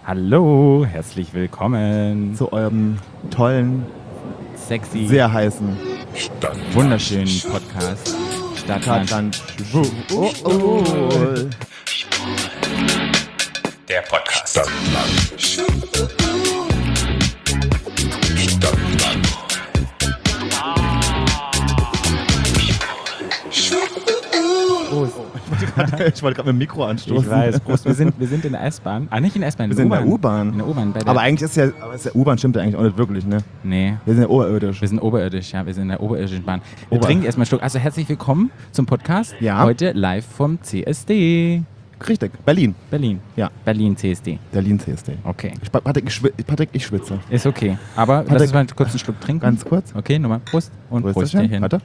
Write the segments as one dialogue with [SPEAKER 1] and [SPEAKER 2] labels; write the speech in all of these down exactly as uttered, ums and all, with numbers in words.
[SPEAKER 1] Hallo, herzlich willkommen
[SPEAKER 2] zu eurem tollen,
[SPEAKER 1] sexy,
[SPEAKER 2] sehr heißen,
[SPEAKER 1] wunderschönen Podcast
[SPEAKER 2] Stadtland. Oh, oh.
[SPEAKER 3] Der Podcast. Stadtland. Stadtland.
[SPEAKER 2] Ich wollte gerade mit dem Mikro anstoßen.
[SPEAKER 1] Ich weiß, Prost, wir sind, wir sind in der S-Bahn. Ah, nicht in der S-Bahn,
[SPEAKER 2] wir sind in der U-Bahn.
[SPEAKER 1] In der U-Bahn. Bei der
[SPEAKER 2] aber eigentlich ist ja, aber ist der U-Bahn stimmt ja eigentlich auch nicht wirklich, ne?
[SPEAKER 1] Nee.
[SPEAKER 2] Wir sind ja oberirdisch.
[SPEAKER 1] Wir sind oberirdisch, ja, wir sind in der oberirdischen Bahn. Wir
[SPEAKER 2] Ober-
[SPEAKER 1] trinken erstmal einen Schluck. Also herzlich willkommen zum Podcast.
[SPEAKER 2] Ja.
[SPEAKER 1] Heute live vom C S D.
[SPEAKER 2] Richtig, Berlin.
[SPEAKER 1] Berlin.
[SPEAKER 2] Ja.
[SPEAKER 1] Berlin C S D.
[SPEAKER 2] Berlin C S D.
[SPEAKER 1] Okay.
[SPEAKER 2] Ich, Patrick, ich, schwitze, Patrick, ich schwitze.
[SPEAKER 1] Ist okay. Aber
[SPEAKER 2] Patrick,
[SPEAKER 1] lass uns mal kurz einen Schluck trinken.
[SPEAKER 2] Ganz kurz.
[SPEAKER 1] Okay, nochmal Prost und
[SPEAKER 2] Wo ist das
[SPEAKER 1] Prost
[SPEAKER 2] denn? Warte.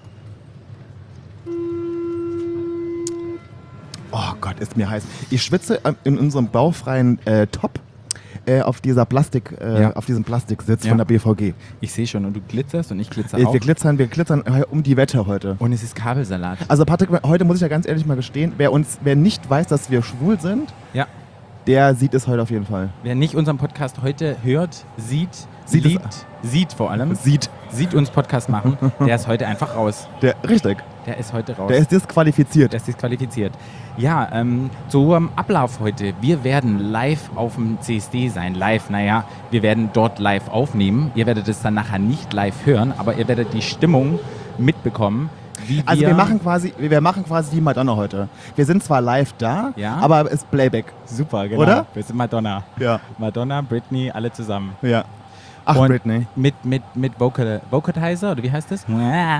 [SPEAKER 2] Oh Gott, ist mir heiß. Ich schwitze in unserem baufreien äh, Top äh, auf dieser Plastik, äh,
[SPEAKER 1] Ja.
[SPEAKER 2] auf diesem Plastiksitz
[SPEAKER 1] Ja.
[SPEAKER 2] von der B V G.
[SPEAKER 1] Ich sehe schon und du glitzerst und ich glitzer
[SPEAKER 2] Äh,
[SPEAKER 1] auch.
[SPEAKER 2] wir glitzern, wir glitzern äh, um die Wette heute.
[SPEAKER 1] Und es ist Kabelsalat.
[SPEAKER 2] Also Patrick, heute muss ich ja ganz ehrlich mal gestehen, wer uns, wer nicht weiß, dass wir schwul sind,
[SPEAKER 1] Ja.
[SPEAKER 2] der sieht es heute auf jeden Fall.
[SPEAKER 1] Wer nicht unseren Podcast heute hört, sieht,
[SPEAKER 2] Sieht
[SPEAKER 1] liebt,
[SPEAKER 2] es-
[SPEAKER 1] sieht vor allem,
[SPEAKER 2] Sieht.
[SPEAKER 1] sieht uns Podcast machen, der ist heute einfach raus.
[SPEAKER 2] Der, richtig.
[SPEAKER 1] Der ist heute raus.
[SPEAKER 2] Der ist disqualifiziert.
[SPEAKER 1] Der ist disqualifiziert. Ja, ähm, so am Ablauf heute. Wir werden live auf dem C S D sein. Live, naja, wir werden dort live aufnehmen. Ihr werdet es dann nachher nicht live hören, aber ihr werdet die Stimmung mitbekommen. Wie wir
[SPEAKER 2] Also wir machen quasi, wir machen quasi die Madonna heute. Wir sind zwar live da,
[SPEAKER 1] Ja.
[SPEAKER 2] aber es ist Playback.
[SPEAKER 1] Super, genau.
[SPEAKER 2] Oder?
[SPEAKER 1] Wir sind Madonna.
[SPEAKER 2] Ja.
[SPEAKER 1] Madonna, Britney, alle zusammen.
[SPEAKER 2] Ja. Ach,
[SPEAKER 1] Und
[SPEAKER 2] Britney.
[SPEAKER 1] Mit, mit, mit Vocal, Vocalizer, oder wie heißt das?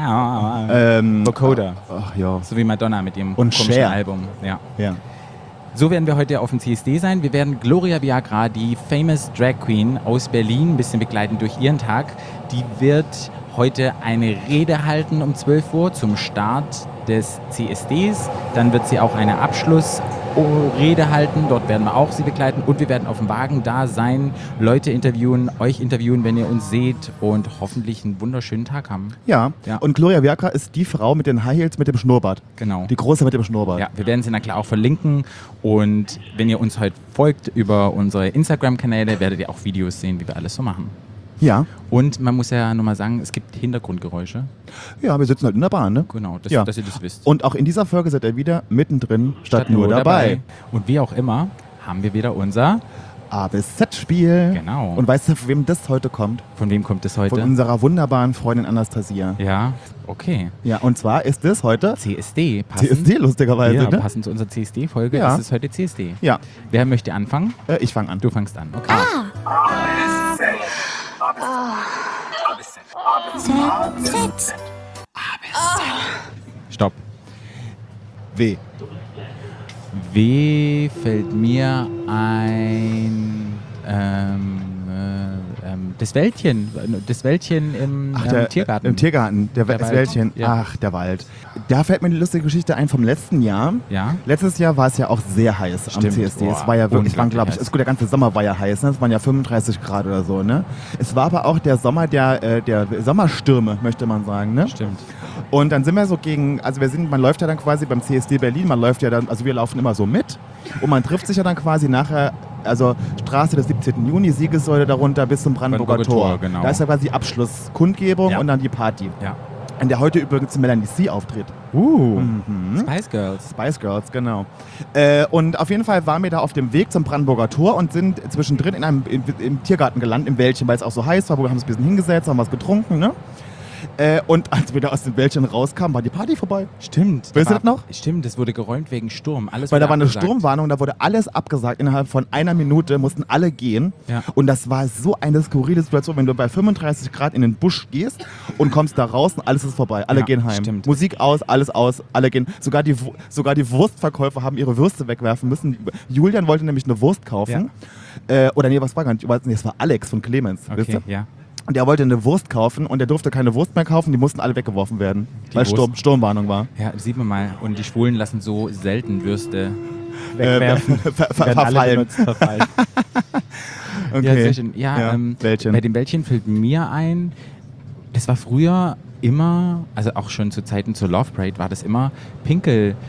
[SPEAKER 2] Ähm,
[SPEAKER 1] Vocoder.
[SPEAKER 2] Ach ja.
[SPEAKER 1] So wie Madonna mit ihrem
[SPEAKER 2] Und
[SPEAKER 1] komischen
[SPEAKER 2] Cher.
[SPEAKER 1] Album. Ja.
[SPEAKER 2] Ja.
[SPEAKER 1] So werden wir heute auf dem C S D sein. Wir werden Gloria Viagra, die famous Drag Queen aus Berlin, ein bisschen begleiten durch ihren Tag. Die wird heute eine Rede halten um zwölf Uhr zum Start des C S Ds. Dann wird sie auch eine Abschlussrede halten. Dort werden wir auch sie begleiten. Und wir werden auf dem Wagen da sein, Leute interviewen, euch interviewen, wenn ihr uns seht. Und hoffentlich einen wunderschönen Tag haben.
[SPEAKER 2] Ja.
[SPEAKER 1] Ja.
[SPEAKER 2] Und Gloria Viagra ist die Frau mit den High Heels mit dem Schnurrbart.
[SPEAKER 1] Genau.
[SPEAKER 2] Die große mit dem Schnurrbart.
[SPEAKER 1] Ja, wir werden sie na klar auch verlinken und wenn ihr uns heute folgt über unsere Instagram-Kanäle, werdet ihr auch Videos sehen, wie wir alles so machen.
[SPEAKER 2] Ja.
[SPEAKER 1] Und man muss ja nochmal sagen, es gibt Hintergrundgeräusche.
[SPEAKER 2] Ja, wir sitzen halt in der Bahn, ne?
[SPEAKER 1] Genau, dass,
[SPEAKER 2] Ja.
[SPEAKER 1] dass ihr das wisst.
[SPEAKER 2] Und auch in dieser Folge seid ihr wieder mittendrin statt, nur dabei.
[SPEAKER 1] Und wie auch immer, haben wir wieder unser...
[SPEAKER 2] A bis Z-Spiel.
[SPEAKER 1] Genau.
[SPEAKER 2] Und weißt du, von wem das heute kommt?
[SPEAKER 1] Von wem kommt es heute?
[SPEAKER 2] Von unserer wunderbaren Freundin Anastasia.
[SPEAKER 1] Ja, okay.
[SPEAKER 2] Ja, und zwar ist es heute
[SPEAKER 1] C S D.
[SPEAKER 2] C S D, lustigerweise,
[SPEAKER 1] Ja,
[SPEAKER 2] ne?
[SPEAKER 1] passend zu unserer C S D-Folge
[SPEAKER 2] Ja.
[SPEAKER 1] ist es heute C S D.
[SPEAKER 2] Ja,
[SPEAKER 1] Wer möchte anfangen?
[SPEAKER 2] äh, ich fange an.
[SPEAKER 1] Du fangst an. Okay. Stopp.
[SPEAKER 2] W.
[SPEAKER 1] W fällt mir ein ähm, äh, ähm, das Wäldchen, das Wäldchen im
[SPEAKER 2] Ach,
[SPEAKER 1] ähm,
[SPEAKER 2] der,
[SPEAKER 1] Tiergarten.
[SPEAKER 2] Im Tiergarten, der,
[SPEAKER 1] Der
[SPEAKER 2] das
[SPEAKER 1] Wald.
[SPEAKER 2] Wäldchen.
[SPEAKER 1] Ja.
[SPEAKER 2] Ach, der Wald. Da fällt mir eine lustige Geschichte ein vom letzten Jahr.
[SPEAKER 1] Ja.
[SPEAKER 2] Letztes Jahr war es ja auch sehr heiß am
[SPEAKER 1] Stimmt.
[SPEAKER 2] C S D.
[SPEAKER 1] Boah,
[SPEAKER 2] es war ja wirklich, es waren,
[SPEAKER 1] unglaublich
[SPEAKER 2] glaube ich,
[SPEAKER 1] heiß.
[SPEAKER 2] es, gut, der ganze Sommer war ja heiß, ne? Es waren ja fünfunddreißig Grad oder so, ne? Es war aber auch der Sommer der, äh, der Sommerstürme, möchte man sagen, ne?
[SPEAKER 1] Stimmt.
[SPEAKER 2] Und dann sind wir so gegen, also wir sind, man läuft ja dann quasi beim C S D Berlin, man läuft ja dann, also wir laufen immer so mit und man trifft sich ja dann quasi nachher, also Straße des siebzehnten Juni, Siegessäule darunter bis zum Brandenburger,
[SPEAKER 1] Brandenburger
[SPEAKER 2] Tor.
[SPEAKER 1] Tor, genau.
[SPEAKER 2] Da ist ja quasi Abschlusskundgebung
[SPEAKER 1] Ja.
[SPEAKER 2] und dann die Party.
[SPEAKER 1] Ja.
[SPEAKER 2] In der heute übrigens Melanie C auftritt.
[SPEAKER 1] Uh.
[SPEAKER 2] Mhm.
[SPEAKER 1] Spice Girls.
[SPEAKER 2] Spice Girls, genau. Äh, und auf jeden Fall waren wir da auf dem Weg zum Brandenburger Tor und sind zwischendrin in einem, im, im Tiergarten gelandet, im Wäldchen, weil es auch so heiß war, wo wir haben uns ein bisschen hingesetzt, haben was getrunken, ne? Äh, und als wir da aus dem Wäldchen rauskamen, war die Party vorbei.
[SPEAKER 1] Stimmt.
[SPEAKER 2] Weißt
[SPEAKER 1] da
[SPEAKER 2] du das noch?
[SPEAKER 1] Stimmt, das wurde geräumt wegen Sturm. Alles
[SPEAKER 2] Weil
[SPEAKER 1] wurde
[SPEAKER 2] da war eine
[SPEAKER 1] abgesagt.
[SPEAKER 2] Sturmwarnung, da wurde alles abgesagt. Innerhalb von einer Minute mussten alle gehen.
[SPEAKER 1] Ja.
[SPEAKER 2] Und das war so eine skurrile Situation, wenn du bei fünfunddreißig Grad in den Busch gehst und kommst da raus und alles ist vorbei. Alle
[SPEAKER 1] Ja,
[SPEAKER 2] gehen heim.
[SPEAKER 1] stimmt.
[SPEAKER 2] Musik aus, alles aus, alle gehen. Sogar die, Wu- sogar die Wurstverkäufer haben ihre Würste wegwerfen müssen. Julian wollte nämlich eine Wurst kaufen. Äh, oder nee, was war gar nicht? Nee, es war Alex von Clemens. Wisst
[SPEAKER 1] Okay,
[SPEAKER 2] ihr?
[SPEAKER 1] ja.
[SPEAKER 2] Und der wollte eine Wurst kaufen und der durfte keine Wurst mehr kaufen, die mussten alle weggeworfen werden,
[SPEAKER 1] Die
[SPEAKER 2] weil
[SPEAKER 1] Wurst-
[SPEAKER 2] Sturm, Sturmwarnung war.
[SPEAKER 1] Ja, das sieht man mal. Und die Schwulen lassen so selten Würste
[SPEAKER 2] Äh,
[SPEAKER 1] wegwerfen.
[SPEAKER 2] ver ver
[SPEAKER 1] Werden alle
[SPEAKER 2] verfallen.
[SPEAKER 1] benutzt, verfallen.
[SPEAKER 2] Okay.
[SPEAKER 1] Ja, sehr schön. Ja,
[SPEAKER 2] Ja,
[SPEAKER 1] ähm,
[SPEAKER 2] Wäldchen.
[SPEAKER 1] bei dem Wäldchen fällt mir ein, das war früher immer, also auch schon zu Zeiten zur Love Parade, war das immer Pinkel,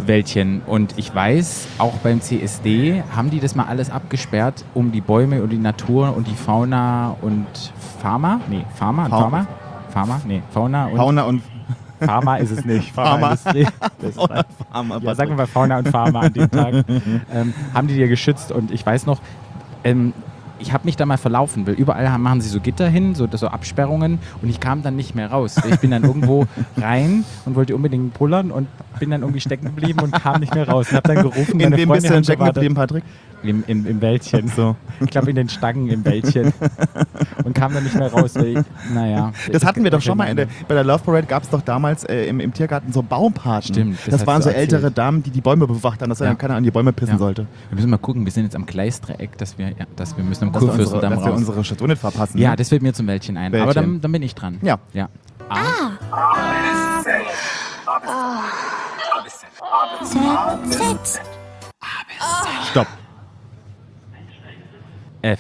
[SPEAKER 1] Wäldchen. Und ich weiß, auch beim C S D haben die das mal alles abgesperrt, um die Bäume und die Natur und die Fauna und Pharma? Nee, Pharma?
[SPEAKER 2] Fa-
[SPEAKER 1] Pharma? Pharma? Nee, Fauna und
[SPEAKER 2] Fauna und
[SPEAKER 1] Pharma ist es nicht.
[SPEAKER 2] Pharma.
[SPEAKER 1] Pharmaindustrie. Das ist
[SPEAKER 2] Fauna, Pharma,
[SPEAKER 1] ja, sagen wir mal Fauna und Pharma an dem Tag. ähm, haben die dir geschützt und ich weiß noch, ähm, ich habe mich da mal verlaufen, weil überall haben- machen sie so Gitter hin, so, so Absperrungen und ich kam dann nicht mehr raus. Ich bin dann irgendwo rein und wollte unbedingt pullern und bin dann irgendwie stecken geblieben und kam nicht mehr raus. Und habe dann gerufen,
[SPEAKER 2] in
[SPEAKER 1] meine
[SPEAKER 2] wem
[SPEAKER 1] Freunde
[SPEAKER 2] bist du denn
[SPEAKER 1] haben
[SPEAKER 2] stecken
[SPEAKER 1] gewartet.
[SPEAKER 2] geblieben, Patrick?
[SPEAKER 1] Im, im, im Wäldchen.
[SPEAKER 2] So.
[SPEAKER 1] Ich glaube in den Stangen im Wäldchen. Und kam dann nicht mehr raus. Weil ich, naja.
[SPEAKER 2] Das hatten wir doch schon mal. In der, bei der Love Parade gab es doch damals äh, im, im Tiergarten so Baumpaten.
[SPEAKER 1] Stimmt, das
[SPEAKER 2] Das,
[SPEAKER 1] hast
[SPEAKER 2] waren
[SPEAKER 1] du
[SPEAKER 2] so
[SPEAKER 1] erzählt.
[SPEAKER 2] ältere Damen, die die Bäume bewacht haben, dass
[SPEAKER 1] Ja.
[SPEAKER 2] ja. keiner an die Bäume pissen
[SPEAKER 1] Ja.
[SPEAKER 2] sollte.
[SPEAKER 1] Wir müssen mal gucken, wir sind jetzt am Gleisdreieck, dass wir, ja, dass wir müssen am
[SPEAKER 2] Dass wir,
[SPEAKER 1] Kurfürstendamm
[SPEAKER 2] unsere, dass wir
[SPEAKER 1] raus.
[SPEAKER 2] unsere Station nicht verpassen.
[SPEAKER 1] Ja,
[SPEAKER 2] ne?
[SPEAKER 1] das fällt mir zum Wäldchen ein.
[SPEAKER 2] Wäldchen.
[SPEAKER 1] Aber dann, dann bin ich dran.
[SPEAKER 2] Ja.
[SPEAKER 1] ja. A.
[SPEAKER 2] Stopp.
[SPEAKER 1] F.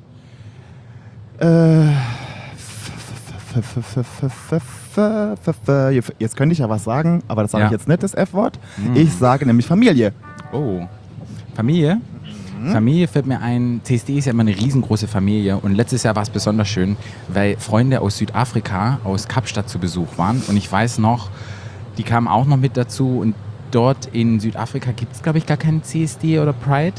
[SPEAKER 2] Äh, f- f- f- f- f- f- f- f- f- Jetzt könnte ich ja was sagen, aber das sage
[SPEAKER 1] Ja.
[SPEAKER 2] ich jetzt nicht, das F-Wort.
[SPEAKER 1] Hm.
[SPEAKER 2] Ich sage nämlich Familie.
[SPEAKER 1] Oh. Familie?
[SPEAKER 2] Mhm.
[SPEAKER 1] Familie fällt mir ein, C S D ist ja immer eine riesengroße Familie und letztes Jahr war es besonders schön, weil Freunde aus Südafrika, aus Kapstadt zu Besuch waren und ich weiß noch, die kamen auch noch mit dazu und dort in Südafrika gibt es glaube ich gar keinen C S D oder Pride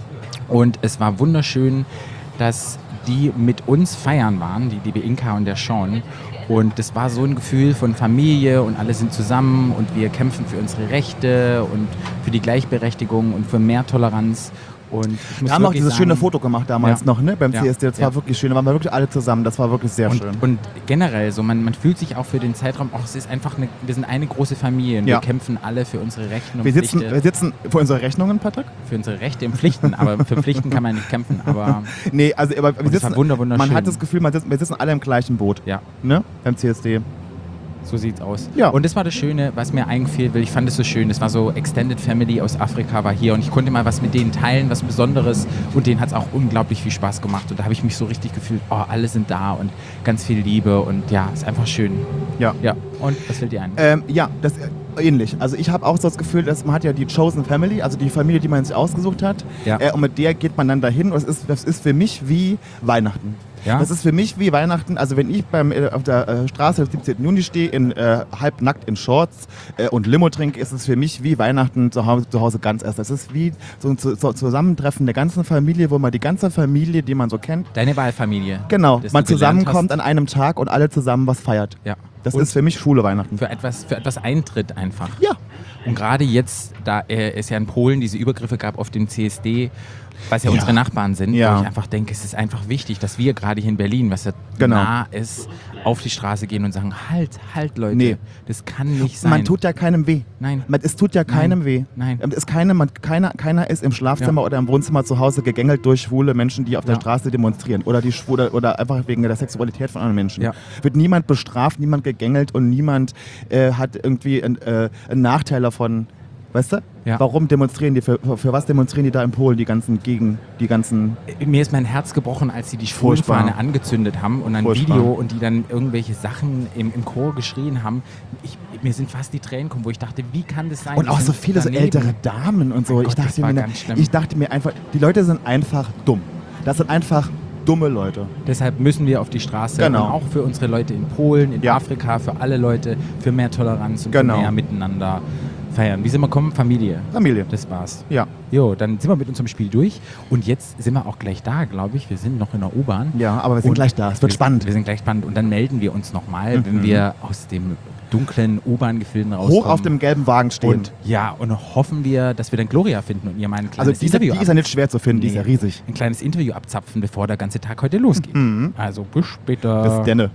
[SPEAKER 1] und es war wunderschön, dass die mit uns feiern waren, die liebe Inka und der Sean. Und das war so ein Gefühl von Familie und alle sind zusammen und wir kämpfen für unsere Rechte und für die Gleichberechtigung und für mehr Toleranz. Und ich muss
[SPEAKER 2] Wir haben auch
[SPEAKER 1] wirklich
[SPEAKER 2] dieses
[SPEAKER 1] sagen,
[SPEAKER 2] schöne Foto gemacht damals
[SPEAKER 1] Ja.
[SPEAKER 2] noch, ne? Beim
[SPEAKER 1] Ja.
[SPEAKER 2] C S D. Das
[SPEAKER 1] Ja.
[SPEAKER 2] war wirklich schön. Da waren wir wirklich alle zusammen. Das war wirklich sehr
[SPEAKER 1] Und,
[SPEAKER 2] schön.
[SPEAKER 1] und generell, so man, man fühlt sich auch für den Zeitraum, auch es ist einfach eine, wir sind eine große Familie und
[SPEAKER 2] Ja.
[SPEAKER 1] wir kämpfen alle für unsere Rechte und
[SPEAKER 2] wir, sitzen,
[SPEAKER 1] Pflichten,
[SPEAKER 2] wir sitzen für unsere Rechnungen, Patrick?
[SPEAKER 1] für unsere Rechte und Pflichten, aber für Pflichten kann man nicht kämpfen, aber
[SPEAKER 2] Nee, also aber wir
[SPEAKER 1] das
[SPEAKER 2] sitzen,
[SPEAKER 1] war wunder- wunderschön.
[SPEAKER 2] man hat das Gefühl, man sitzt, wir sitzen alle im gleichen Boot,
[SPEAKER 1] ja.
[SPEAKER 2] ne? Beim C S D.
[SPEAKER 1] So sieht's aus.
[SPEAKER 2] Ja.
[SPEAKER 1] Und das war das Schöne, was mir eingefiel, weil ich fand es so schön. Das war so Extended Family aus Afrika war hier und ich konnte mal was mit denen teilen, was Besonderes und denen hat es auch unglaublich viel Spaß gemacht und da habe ich mich so richtig gefühlt, oh, alle sind da und ganz viel Liebe und ja, ist einfach schön.
[SPEAKER 2] Ja.
[SPEAKER 1] Ja. Und was fällt dir ein?
[SPEAKER 2] Ähm, ja, das äh, ähnlich. Also ich habe auch so das Gefühl, dass man hat ja die Chosen Family, also die Familie, die man sich ausgesucht hat.
[SPEAKER 1] Ja.
[SPEAKER 2] Äh, und mit der geht man dann dahin. Und das ist, das ist für mich wie Weihnachten.
[SPEAKER 1] Ja?
[SPEAKER 2] Das ist für mich wie Weihnachten. Also wenn ich beim, äh, auf der äh, Straße des siebzehnten Juni stehe, in, äh, halbnackt in Shorts äh, und Limo trinke, ist es für mich wie Weihnachten zu Hause, zu Hause ganz erst. Das ist wie so ein zu, so Zusammentreffen der ganzen Familie, wo man die ganze Familie, die man so kennt,
[SPEAKER 1] Deine Wahlfamilie.
[SPEAKER 2] genau,
[SPEAKER 1] dass
[SPEAKER 2] man
[SPEAKER 1] du gelernt
[SPEAKER 2] zusammenkommt an einem Tag und alle zusammen was feiert.
[SPEAKER 1] Ja.
[SPEAKER 2] Das
[SPEAKER 1] Und
[SPEAKER 2] ist für mich Schule Weihnachten.
[SPEAKER 1] für etwas, für etwas Eintritt einfach.
[SPEAKER 2] Ja.
[SPEAKER 1] Und gerade jetzt, da äh, es ja in Polen diese Übergriffe gab auf den C S D, was ja,
[SPEAKER 2] Ja.
[SPEAKER 1] unsere Nachbarn sind,
[SPEAKER 2] Ja.
[SPEAKER 1] wo ich einfach denke, es ist einfach wichtig, dass wir gerade hier in Berlin, was ja
[SPEAKER 2] Genau.
[SPEAKER 1] nah ist, auf die Straße gehen und sagen, halt, halt Leute,
[SPEAKER 2] Nee.
[SPEAKER 1] das kann nicht sein.
[SPEAKER 2] Man tut ja keinem weh.
[SPEAKER 1] Nein.
[SPEAKER 2] Man, es tut ja keinem
[SPEAKER 1] Nein.
[SPEAKER 2] weh.
[SPEAKER 1] Nein.
[SPEAKER 2] Ähm, Es ist keine, man, keiner, keiner ist im Schlafzimmer
[SPEAKER 1] Ja.
[SPEAKER 2] oder im Wohnzimmer zu Hause gegängelt durch schwule Menschen, die auf der
[SPEAKER 1] Ja.
[SPEAKER 2] Straße demonstrieren. Oder, die schwule, oder einfach wegen der Sexualität von anderen Menschen.
[SPEAKER 1] Ja.
[SPEAKER 2] Wird niemand bestraft, niemand gegängelt und niemand äh, hat irgendwie ein, äh, einen Nachteil davon. Weißt du?
[SPEAKER 1] Ja.
[SPEAKER 2] Warum demonstrieren die? Für, für was demonstrieren die da in Polen? Die ganzen gegen die ganzen.
[SPEAKER 1] Mir ist mein Herz gebrochen, als sie die
[SPEAKER 2] Furchtbar.
[SPEAKER 1] Schwulenfahne angezündet haben und ein
[SPEAKER 2] Furchtbar.
[SPEAKER 1] Video und die dann irgendwelche Sachen im, im Chor geschrien haben. Ich, mir sind fast die Tränen gekommen, wo ich dachte, wie kann das sein?
[SPEAKER 2] Und
[SPEAKER 1] Die
[SPEAKER 2] auch so
[SPEAKER 1] sind
[SPEAKER 2] viele so
[SPEAKER 1] daneben.
[SPEAKER 2] ältere Damen und so.
[SPEAKER 1] Mein
[SPEAKER 2] ich,
[SPEAKER 1] Gott, das
[SPEAKER 2] dachte
[SPEAKER 1] war
[SPEAKER 2] mir,
[SPEAKER 1] ganz schlimm.
[SPEAKER 2] ich dachte mir einfach, die Leute sind einfach dumm. Das sind einfach dumme Leute.
[SPEAKER 1] Deshalb müssen wir auf die Straße
[SPEAKER 2] Genau.
[SPEAKER 1] und auch für unsere Leute in Polen, in
[SPEAKER 2] Ja.
[SPEAKER 1] Afrika, für alle Leute, für mehr Toleranz und
[SPEAKER 2] Genau.
[SPEAKER 1] für mehr Miteinander feiern. Wie sind wir gekommen? Familie.
[SPEAKER 2] Familie.
[SPEAKER 1] Das war's.
[SPEAKER 2] Ja.
[SPEAKER 1] Jo, dann sind wir mit unserem Spiel durch und jetzt sind wir auch gleich da, glaube ich. Wir sind noch in der U-Bahn.
[SPEAKER 2] Ja, aber wir sind
[SPEAKER 1] Und
[SPEAKER 2] gleich da. Es wird
[SPEAKER 1] wir,
[SPEAKER 2] spannend.
[SPEAKER 1] Wir sind gleich spannend und dann melden wir uns nochmal,
[SPEAKER 2] Mhm.
[SPEAKER 1] wenn wir aus dem dunklen U-Bahn-Gefilden rauskommen.
[SPEAKER 2] Hoch auf dem gelben Wagen stehen.
[SPEAKER 1] und ja, und hoffen wir, dass wir dann Gloria finden und ihr mal ein kleines
[SPEAKER 2] Also die,
[SPEAKER 1] Interview
[SPEAKER 2] die ist ja nicht schwer zu finden, die ist ja
[SPEAKER 1] Nee.
[SPEAKER 2] riesig.
[SPEAKER 1] ein kleines Interview abzapfen, bevor der ganze Tag heute losgeht.
[SPEAKER 2] Mhm.
[SPEAKER 1] Also bis später.
[SPEAKER 2] Bis denne.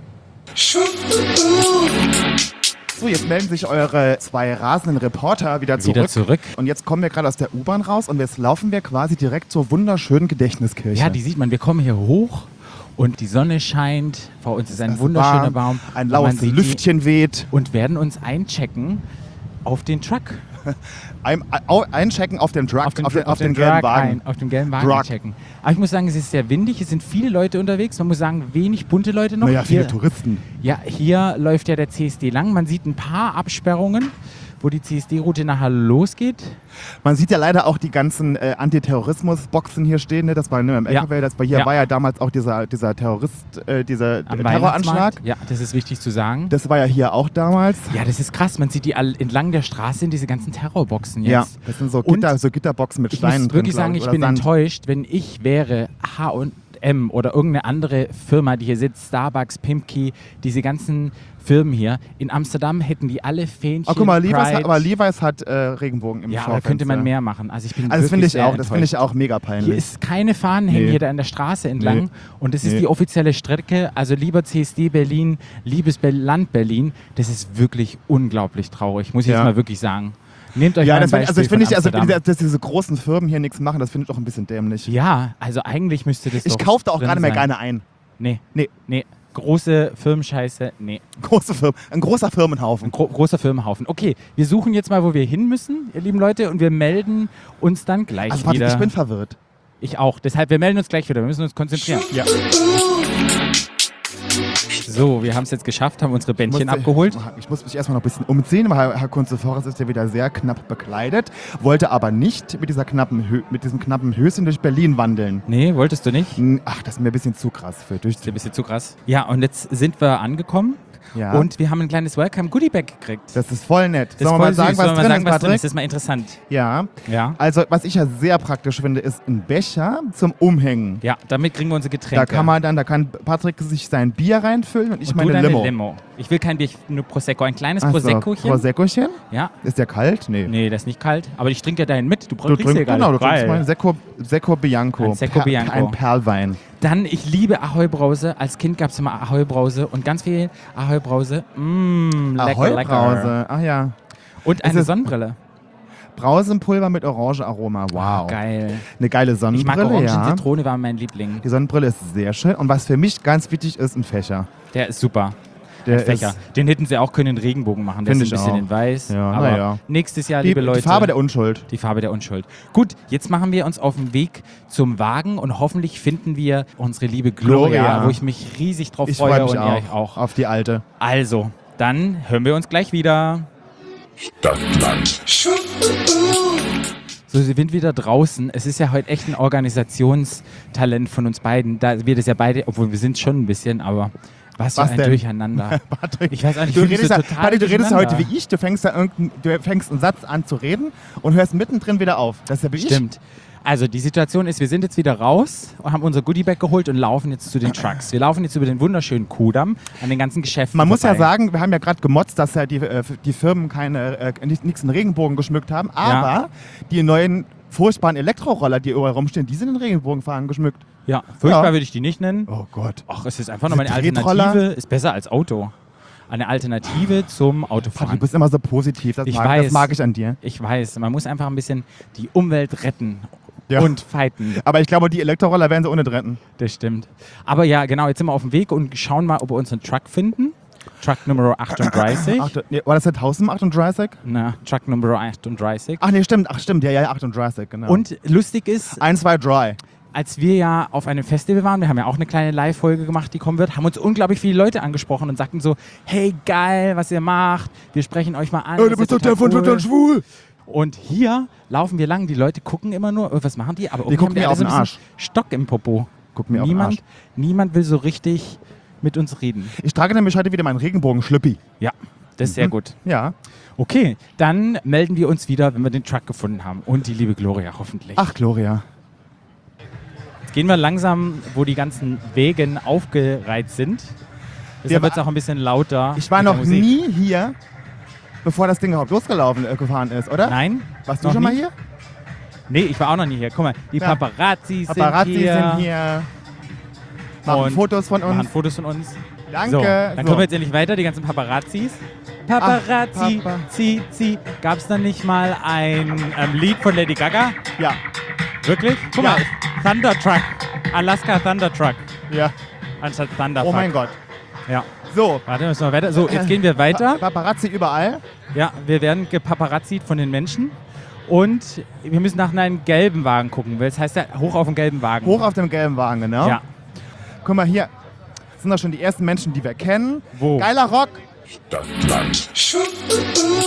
[SPEAKER 2] So, jetzt melden sich eure zwei rasenden Reporter wieder zurück.
[SPEAKER 1] Wieder zurück.
[SPEAKER 2] Und jetzt kommen wir gerade aus der U-Bahn raus und jetzt laufen wir quasi direkt zur wunderschönen Gedächtniskirche.
[SPEAKER 1] Ja, die sieht man. Wir kommen hier hoch und die Sonne scheint. Vor uns ist ein
[SPEAKER 2] Es ist
[SPEAKER 1] wunderschöner
[SPEAKER 2] warm,
[SPEAKER 1] Baum.
[SPEAKER 2] Ein
[SPEAKER 1] Und
[SPEAKER 2] laues
[SPEAKER 1] man sieht die
[SPEAKER 2] Lüftchen weht.
[SPEAKER 1] Und werden uns einchecken auf den Truck.
[SPEAKER 2] Ein, au- einchecken auf den Truck,
[SPEAKER 1] Auf den,
[SPEAKER 2] auf den, auf den,
[SPEAKER 1] Truck
[SPEAKER 2] gelben Wagen.
[SPEAKER 1] Ein, auf dem gelben Wagen
[SPEAKER 2] Truck.
[SPEAKER 1] einchecken. Aber ich muss sagen, es ist sehr windig. Es sind viele Leute unterwegs. Man muss sagen, wenig bunte Leute noch.
[SPEAKER 2] Naja, viele
[SPEAKER 1] hier,
[SPEAKER 2] Touristen.
[SPEAKER 1] ja, hier läuft ja der C S D lang. Man sieht ein paar Absperrungen, wo die C S D-Route nachher losgeht.
[SPEAKER 2] Man sieht ja leider auch die ganzen äh, Antiterrorismus-Boxen hier stehen. Ne? Das war ne, im
[SPEAKER 1] Ja.
[SPEAKER 2] Eckerwell. Das war hier
[SPEAKER 1] Ja.
[SPEAKER 2] war ja damals auch dieser, dieser Terrorist, äh, dieser
[SPEAKER 1] Am
[SPEAKER 2] Terroranschlag.
[SPEAKER 1] Weihnachtsmarkt. Ja, das ist wichtig zu sagen.
[SPEAKER 2] Das war ja hier auch damals.
[SPEAKER 1] Ja, das ist krass. Man sieht die all entlang der Straße in diese ganzen Terrorboxen jetzt.
[SPEAKER 2] Ja, das sind so,
[SPEAKER 1] Und
[SPEAKER 2] Gitter, so Gitterboxen mit
[SPEAKER 1] Ich
[SPEAKER 2] Steinen
[SPEAKER 1] muss
[SPEAKER 2] drin.
[SPEAKER 1] wirklich sagen,
[SPEAKER 2] glaub
[SPEAKER 1] ich
[SPEAKER 2] oder
[SPEAKER 1] bin
[SPEAKER 2] Sand.
[SPEAKER 1] enttäuscht, wenn ich wäre H und M oder irgendeine andere Firma, die hier sitzt, Starbucks, Pimki, diese ganzen Firmen hier. In Amsterdam hätten die alle Fähnchen.
[SPEAKER 2] Oh, guck mal, Levi's
[SPEAKER 1] Pride.
[SPEAKER 2] hat, aber Levi's hat äh, Regenbogen im
[SPEAKER 1] Ja, aber
[SPEAKER 2] Schaufenster.
[SPEAKER 1] könnte man mehr machen. Also ich bin
[SPEAKER 2] Also das finde
[SPEAKER 1] wirklich
[SPEAKER 2] ich
[SPEAKER 1] sehr
[SPEAKER 2] auch, das finde ich
[SPEAKER 1] enttäuscht.
[SPEAKER 2] auch mega peinlich.
[SPEAKER 1] Hier ist keine Fahnen hängen
[SPEAKER 2] Nee.
[SPEAKER 1] hier da an der Straße entlang.
[SPEAKER 2] Nee.
[SPEAKER 1] Und das ist
[SPEAKER 2] Nee.
[SPEAKER 1] die offizielle Strecke. Also lieber C S D Berlin, liebes Be- Land Berlin. Das ist wirklich unglaublich traurig, muss ich
[SPEAKER 2] Ja.
[SPEAKER 1] jetzt mal wirklich sagen. Nehmt euch
[SPEAKER 2] ja,
[SPEAKER 1] mal ein
[SPEAKER 2] das find,
[SPEAKER 1] Beispiel
[SPEAKER 2] also ich finde
[SPEAKER 1] von
[SPEAKER 2] ich, also
[SPEAKER 1] Amsterdam.
[SPEAKER 2] diese, dass diese großen Firmen hier nichts machen, das finde ich auch ein bisschen dämlich.
[SPEAKER 1] Ja, also eigentlich müsste das
[SPEAKER 2] Ich
[SPEAKER 1] doch
[SPEAKER 2] kaufe da auch
[SPEAKER 1] drin
[SPEAKER 2] gerade mehr
[SPEAKER 1] sein.
[SPEAKER 2] gerne ein.
[SPEAKER 1] Nee,
[SPEAKER 2] Nee,
[SPEAKER 1] nee. Große Firmenscheiße, nee.
[SPEAKER 2] große Firmen, ein großer Firmenhaufen.
[SPEAKER 1] Ein gro großer Firmenhaufen. Okay, wir suchen jetzt mal, wo wir hin müssen, ihr lieben Leute, und wir melden uns dann gleich
[SPEAKER 2] Also warte,
[SPEAKER 1] wieder.
[SPEAKER 2] ich bin verwirrt.
[SPEAKER 1] Ich auch. Deshalb, wir melden uns gleich wieder. Wir müssen uns konzentrieren.
[SPEAKER 2] Ja.
[SPEAKER 1] So, wir haben es jetzt geschafft, haben unsere Bändchen
[SPEAKER 2] Musste-
[SPEAKER 1] abgeholt.
[SPEAKER 2] Ich muss mich erstmal noch ein bisschen umziehen, weil Herr, Herr Kunze Forrest ist ja wieder sehr knapp bekleidet, wollte aber nicht mit, dieser knappen Hö mit diesem knappen Höschen durch Berlin wandeln.
[SPEAKER 1] Nee, wolltest du nicht?
[SPEAKER 2] Hm, Ach, das ist mir ein bisschen zu krass für durch.
[SPEAKER 1] Das ist ein bisschen zu krass. Ja, und jetzt sind wir angekommen
[SPEAKER 2] Ja.
[SPEAKER 1] und wir haben ein kleines Welcome-Goodie-Bag gekriegt.
[SPEAKER 2] Das ist voll nett.
[SPEAKER 1] Das
[SPEAKER 2] Sollen
[SPEAKER 1] ist
[SPEAKER 2] wir mal
[SPEAKER 1] voll
[SPEAKER 2] sagen,
[SPEAKER 1] süß.
[SPEAKER 2] was
[SPEAKER 1] Sollen wir
[SPEAKER 2] drin
[SPEAKER 1] sagen,
[SPEAKER 2] ist,
[SPEAKER 1] was drin
[SPEAKER 2] Patrick?
[SPEAKER 1] ist? Das ist mal interessant.
[SPEAKER 2] Ja.
[SPEAKER 1] Ja.
[SPEAKER 2] Also, was ich ja sehr praktisch finde, ist ein Becher zum Umhängen.
[SPEAKER 1] Ja, damit kriegen wir unsere Getränke.
[SPEAKER 2] Da kann man dann, da kann Patrick sich sein Bier reinfüllen und ich
[SPEAKER 1] und
[SPEAKER 2] meine
[SPEAKER 1] du deine
[SPEAKER 2] Limo.
[SPEAKER 1] Limo. Ich will kein Bier, nur Prosecco. Ein kleines
[SPEAKER 2] Ach so,
[SPEAKER 1] Proseccochen.
[SPEAKER 2] Proseccochen?
[SPEAKER 1] Ja.
[SPEAKER 2] Ist der kalt? Nee.
[SPEAKER 1] Nee, das ist nicht kalt. Aber ich trinke ja deinen mit. Du,
[SPEAKER 2] Du
[SPEAKER 1] trinkst
[SPEAKER 2] trinkst,
[SPEAKER 1] ja gar
[SPEAKER 2] genau, du
[SPEAKER 1] nicht.
[SPEAKER 2] trinkst
[SPEAKER 1] Geil.
[SPEAKER 2] mal einen Secco, Secco Bianco.
[SPEAKER 1] Ein Secco Bianco.
[SPEAKER 2] Ein Perlwein.
[SPEAKER 1] Dann, ich liebe Ahoi-Brause. Als Kind gab es immer Ahoi-Brause und ganz viel Ahoi-Brause. Mmh, lecker, lecker.
[SPEAKER 2] Ahoi-Brause. Ach ja.
[SPEAKER 1] Und
[SPEAKER 2] Ist
[SPEAKER 1] eine
[SPEAKER 2] es-
[SPEAKER 1] Sonnenbrille.
[SPEAKER 2] Brausenpulver mit Orangearoma. Wow.
[SPEAKER 1] Geil.
[SPEAKER 2] Eine geile
[SPEAKER 1] Ich
[SPEAKER 2] Sonnenbrille,
[SPEAKER 1] mag Orange
[SPEAKER 2] ja.
[SPEAKER 1] Zitrone, war mein Liebling.
[SPEAKER 2] Die Sonnenbrille ist sehr schön. Und was für mich ganz wichtig ist, ein Fächer.
[SPEAKER 1] Der ist super.
[SPEAKER 2] Der
[SPEAKER 1] Fächer.
[SPEAKER 2] ist
[SPEAKER 1] Den hätten sie auch können in Regenbogen machen. Der ist
[SPEAKER 2] Find
[SPEAKER 1] ein
[SPEAKER 2] ich
[SPEAKER 1] bisschen
[SPEAKER 2] auch.
[SPEAKER 1] in weiß.
[SPEAKER 2] Ja,
[SPEAKER 1] aber
[SPEAKER 2] na ja.
[SPEAKER 1] nächstes Jahr,
[SPEAKER 2] die,
[SPEAKER 1] liebe Leute.
[SPEAKER 2] die Farbe der Unschuld.
[SPEAKER 1] Die Farbe der Unschuld. Gut, jetzt machen wir uns auf den Weg zum Wagen und hoffentlich finden wir unsere liebe Gloria,
[SPEAKER 2] Gloria.
[SPEAKER 1] wo ich mich riesig drauf
[SPEAKER 2] Ich
[SPEAKER 1] freue
[SPEAKER 2] freue mich
[SPEAKER 1] und ihr
[SPEAKER 2] auch,
[SPEAKER 1] euch auch.
[SPEAKER 2] auf die alte.
[SPEAKER 1] Also, dann hören wir uns gleich wieder.
[SPEAKER 3] Stadtland.
[SPEAKER 1] So, Sie sind wieder draußen. Es ist ja heute echt ein Organisationstalent von uns beiden. Da wir das ja beide, obwohl wir sind schon ein bisschen, aber was,
[SPEAKER 2] Was
[SPEAKER 1] für ein
[SPEAKER 2] denn?
[SPEAKER 1] Durcheinander.
[SPEAKER 2] Patrick,
[SPEAKER 1] Ich weiß auch nicht,
[SPEAKER 2] du
[SPEAKER 1] ich fühle mich
[SPEAKER 2] redest,
[SPEAKER 1] so
[SPEAKER 2] ja,
[SPEAKER 1] total
[SPEAKER 2] Patrick, du redest ja heute
[SPEAKER 1] durcheinander.
[SPEAKER 2] wie ich. Du fängst, da irgendein, du fängst einen Satz an zu reden und hörst mittendrin wieder auf. Das ist ja wie ich.
[SPEAKER 1] Stimmt. Also die Situation ist, wir sind jetzt wieder raus und haben unser Goodiebag geholt und laufen jetzt zu den Trucks. Wir laufen jetzt über den wunderschönen Kudamm an den ganzen Geschäften
[SPEAKER 2] Man muss ja
[SPEAKER 1] vorbei.
[SPEAKER 2] sagen, wir haben ja gerade gemotzt, dass ja die, äh, die Firmen keine äh, nichts in Regenbogen geschmückt haben, aber die neuen furchtbaren Elektroroller, die überall rumstehen, die sind in Regenbogenfarben geschmückt.
[SPEAKER 1] Ja, furchtbar
[SPEAKER 2] Ja.
[SPEAKER 1] würde ich die nicht nennen.
[SPEAKER 2] Oh Gott.
[SPEAKER 1] Ach, es ist einfach nochmal eine
[SPEAKER 2] Diese Tretroller?
[SPEAKER 1] Alternative. Ist besser als Auto. Eine Alternative zum
[SPEAKER 2] Patrick,
[SPEAKER 1] Autofahren.
[SPEAKER 2] du bist immer so positiv, das,
[SPEAKER 1] Ich
[SPEAKER 2] mag,
[SPEAKER 1] weiß.
[SPEAKER 2] das mag ich an dir.
[SPEAKER 1] Ich weiß, man muss einfach ein bisschen die Umwelt retten
[SPEAKER 2] Ja.
[SPEAKER 1] und fighten.
[SPEAKER 2] Aber ich glaube, die Elektroroller werden sie ohne retten.
[SPEAKER 1] Das stimmt. Aber ja, genau, jetzt sind wir auf dem Weg und schauen mal, ob wir unseren Truck finden. Truck Nummer achtunddreißig.
[SPEAKER 2] Ach, nee, war das der tausendachtunddreißig?
[SPEAKER 1] Na, Truck Nummer achtunddreißig.
[SPEAKER 2] Ach nee, stimmt, ach stimmt, ja, ja, achtunddreißig, genau.
[SPEAKER 1] Und lustig ist,
[SPEAKER 2] ein, zwei Dry.
[SPEAKER 1] als wir ja auf einem Festival waren, wir haben ja auch eine kleine Live-Folge gemacht, die kommen wird, haben uns unglaublich viele Leute angesprochen und sagten so, hey, geil, was ihr macht, wir sprechen euch mal an.
[SPEAKER 2] Äh,
[SPEAKER 1] das
[SPEAKER 2] du
[SPEAKER 1] ist
[SPEAKER 2] bist doch
[SPEAKER 1] total
[SPEAKER 2] der von
[SPEAKER 1] cool.
[SPEAKER 2] Total Schwul.
[SPEAKER 1] Und hier laufen wir lang, die Leute gucken immer nur, oh, was machen die? Aber irgendwie
[SPEAKER 2] gucken
[SPEAKER 1] haben die
[SPEAKER 2] mir
[SPEAKER 1] alle
[SPEAKER 2] auf
[SPEAKER 1] so
[SPEAKER 2] den
[SPEAKER 1] ein
[SPEAKER 2] Arsch.
[SPEAKER 1] bisschen Stock im Popo.
[SPEAKER 2] Gucken mir auf den
[SPEAKER 1] niemand,
[SPEAKER 2] Arsch.
[SPEAKER 1] niemand will so richtig mit uns reden.
[SPEAKER 2] Ich trage nämlich heute wieder meinen Regenbogen-Schlüppi.
[SPEAKER 1] Ja, das ist sehr gut.
[SPEAKER 2] Ja.
[SPEAKER 1] Okay, dann melden wir uns wieder, wenn wir den Truck gefunden haben. Und die liebe Gloria hoffentlich.
[SPEAKER 2] Ach, Gloria.
[SPEAKER 1] Jetzt gehen wir langsam, wo die ganzen Wegen aufgereiht sind.
[SPEAKER 2] Wir
[SPEAKER 1] Deshalb
[SPEAKER 2] wa-
[SPEAKER 1] wird es auch ein bisschen lauter.
[SPEAKER 2] Ich war
[SPEAKER 1] mit der
[SPEAKER 2] noch
[SPEAKER 1] Musik.
[SPEAKER 2] nie hier, bevor das Ding überhaupt losgelaufen äh, gefahren ist, oder?
[SPEAKER 1] Nein?
[SPEAKER 2] Warst du
[SPEAKER 1] noch
[SPEAKER 2] schon mal
[SPEAKER 1] nie?
[SPEAKER 2] hier?
[SPEAKER 1] Nee, ich war auch noch nie hier. Guck mal, die
[SPEAKER 2] Ja.
[SPEAKER 1] Paparazzi,
[SPEAKER 2] Paparazzi
[SPEAKER 1] sind hier.
[SPEAKER 2] sind hier. Machen
[SPEAKER 1] Und
[SPEAKER 2] Fotos von
[SPEAKER 1] Machen
[SPEAKER 2] uns.
[SPEAKER 1] Fotos von uns.
[SPEAKER 2] Danke.
[SPEAKER 1] So, dann
[SPEAKER 2] So.
[SPEAKER 1] kommen wir jetzt endlich weiter, die ganzen Paparazzis. Paparazzi,
[SPEAKER 2] Ach, Papa.
[SPEAKER 1] zi, zi. Gab es dann nicht mal ein ähm, Lied von Lady Gaga?
[SPEAKER 2] Ja,
[SPEAKER 1] Wirklich? Guck
[SPEAKER 2] Ja.
[SPEAKER 1] mal, Thunder Truck. Alaska Thunder Truck.
[SPEAKER 2] ja.
[SPEAKER 1] Anstatt Thunder
[SPEAKER 2] Oh mein Gott.
[SPEAKER 1] Ja.
[SPEAKER 2] So.
[SPEAKER 1] Warte, müssen wir weiter. So, jetzt gehen wir weiter.
[SPEAKER 2] Pa- Paparazzi überall.
[SPEAKER 1] Ja, wir werden gepaparazzied von den Menschen. Und wir müssen nach einem gelben Wagen gucken. weil es heißt ja hoch auf den gelben Wagen.
[SPEAKER 2] Hoch auf dem gelben Wagen, genau.
[SPEAKER 1] Ja.
[SPEAKER 2] Guck mal hier. Das sind doch schon die ersten Menschen, die wir kennen.
[SPEAKER 1] Wo?
[SPEAKER 2] Geiler Rock.
[SPEAKER 3] Stadtland.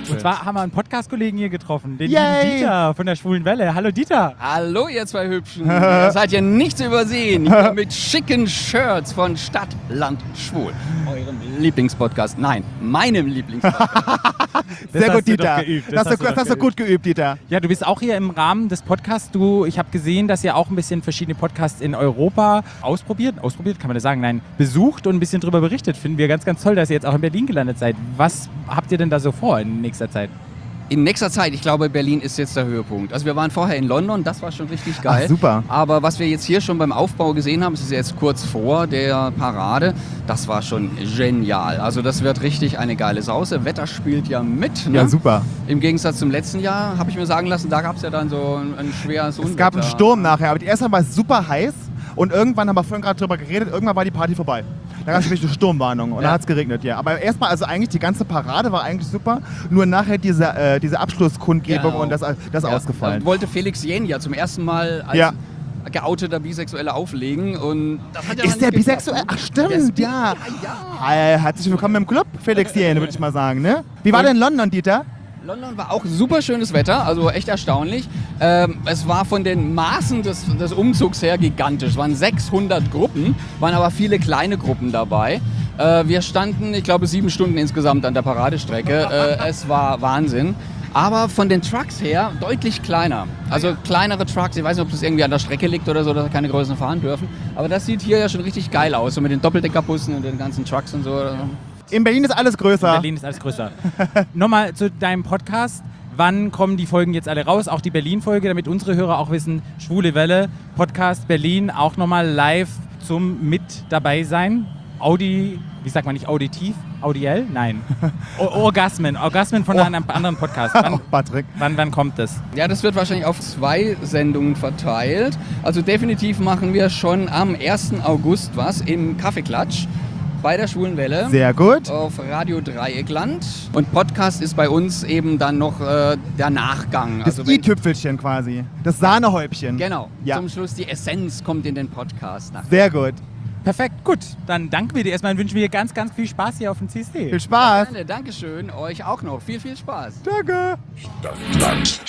[SPEAKER 1] Und zwar haben wir einen Podcast-Kollegen hier getroffen, den
[SPEAKER 2] Yay.
[SPEAKER 1] lieben Dieter von der Schwulen Welle. Hallo Dieter.
[SPEAKER 4] Hallo ihr zwei Hübschen, ihr seid ja nicht zu übersehen, hier mit schicken Shirts von Stadt, Land, Schwul. Eurem Lieblingspodcast, nein, meinem Lieblingspodcast.
[SPEAKER 2] Sehr
[SPEAKER 1] hast
[SPEAKER 2] gut,
[SPEAKER 1] du
[SPEAKER 2] Dieter.
[SPEAKER 1] doch geübt.
[SPEAKER 2] Das,
[SPEAKER 1] Das
[SPEAKER 2] hast du,
[SPEAKER 1] hast du
[SPEAKER 2] das
[SPEAKER 1] doch
[SPEAKER 2] hast du gut geübt, Dieter.
[SPEAKER 1] Ja, du bist auch hier im Rahmen des Podcasts. Du, ich habe gesehen, dass ihr auch ein bisschen verschiedene Podcasts in Europa ausprobiert, ausprobiert, kann man das sagen, nein, besucht und ein bisschen drüber berichtet. Finden wir ganz, ganz toll, dass ihr jetzt auch in Berlin gelandet seid. Was habt ihr denn da so vor in nächster Zeit?
[SPEAKER 4] In nächster Zeit, ich glaube, Berlin ist jetzt der Höhepunkt. Also wir waren vorher in London, das war schon richtig geil.
[SPEAKER 2] Ach, super.
[SPEAKER 4] Aber was wir jetzt hier schon beim Aufbau gesehen haben, es ist jetzt kurz vor der Parade, das war schon genial. Also das wird richtig eine geile Sause. Wetter spielt ja mit. Ne?
[SPEAKER 2] Ja, super.
[SPEAKER 4] Im Gegensatz zum letzten Jahr, habe ich mir sagen lassen, da gab es ja dann so ein, ein schweres Unwetter.
[SPEAKER 2] Es gab einen Sturm nachher, aber die erste Mal war es super heiß und irgendwann haben wir vorhin gerade drüber geredet, irgendwann war die Party vorbei. Da gab es wirklich eine Sturmwarnung und
[SPEAKER 4] Ja.
[SPEAKER 2] da hat es geregnet, ja. Aber erstmal, also eigentlich die ganze Parade war eigentlich super, nur nachher diese, äh, diese Abschlusskundgebung
[SPEAKER 4] Genau.
[SPEAKER 2] und das, das
[SPEAKER 4] Ja,
[SPEAKER 2] ausgefallen.
[SPEAKER 4] Da wollte Felix Jen ja zum ersten Mal als
[SPEAKER 2] Ja.
[SPEAKER 4] geouteter Bisexueller auflegen und das hat ja
[SPEAKER 2] Ist
[SPEAKER 4] dann
[SPEAKER 2] der
[SPEAKER 4] nicht geklappt,
[SPEAKER 2] bisexuell?
[SPEAKER 4] ne?
[SPEAKER 2] Ach stimmt,
[SPEAKER 4] Der ist
[SPEAKER 2] ja.
[SPEAKER 4] bi- ja, ja.
[SPEAKER 2] Hi, herzlich willkommen im Club, Felix Jähn, würde ich mal sagen, ne? Wie war
[SPEAKER 4] Und-
[SPEAKER 2] denn London, Dieter?
[SPEAKER 4] London war auch super schönes Wetter, also echt erstaunlich. Ähm, es war von den Maßen des, des Umzugs her gigantisch. Es waren sechshundert Gruppen, waren aber viele kleine Gruppen dabei. Äh, wir standen, ich glaube, sieben Stunden insgesamt an der Paradestrecke. Äh, es war Wahnsinn. Aber von den Trucks her deutlich kleiner. Also kleinere Trucks, ich weiß nicht, ob das irgendwie an der Strecke liegt oder so, dass wir keine größeren fahren dürfen. Aber das sieht hier ja schon richtig geil aus, so mit den Doppeldeckerbussen und den ganzen Trucks und so.
[SPEAKER 2] In Berlin ist alles größer.
[SPEAKER 1] Berlin ist alles größer. Nochmal zu deinem Podcast. Wann kommen die Folgen jetzt alle raus? Auch die Berlin-Folge, damit unsere Hörer auch wissen, Schwule Welle, Podcast Berlin, auch nochmal live zum mit dabei sein. Audi, wie sagt man nicht, auditiv? Audiell? Nein. O Orgasmen, Orgasmen von
[SPEAKER 2] Oh.
[SPEAKER 1] einem anderen Podcast. Wann,
[SPEAKER 2] Oh, Patrick.
[SPEAKER 1] wann, wann kommt das?
[SPEAKER 4] Ja, das wird wahrscheinlich auf zwei Sendungen verteilt. Also definitiv machen wir schon am ersten August was im Kaffeeklatsch bei der Schwulen Welle
[SPEAKER 2] Sehr gut.
[SPEAKER 4] auf Radio Dreieckland. Und Podcast ist bei uns eben dann noch äh, der Nachgang.
[SPEAKER 2] Das
[SPEAKER 4] Also wenn-
[SPEAKER 2] i-Tüpfelchen quasi. Das Sahnehäubchen.
[SPEAKER 4] Genau,
[SPEAKER 2] Ja.
[SPEAKER 4] zum Schluss die Essenz kommt in den Podcast. Nach.
[SPEAKER 2] Sehr gut.
[SPEAKER 1] Perfekt, gut. Dann danken wir dir erstmal und wünschen wir dir ganz, ganz viel Spaß hier auf dem C S D.
[SPEAKER 2] Viel Spaß.
[SPEAKER 4] Gerne, Dankeschön, euch auch noch. Viel, viel Spaß.
[SPEAKER 2] Danke.
[SPEAKER 3] Stadtland.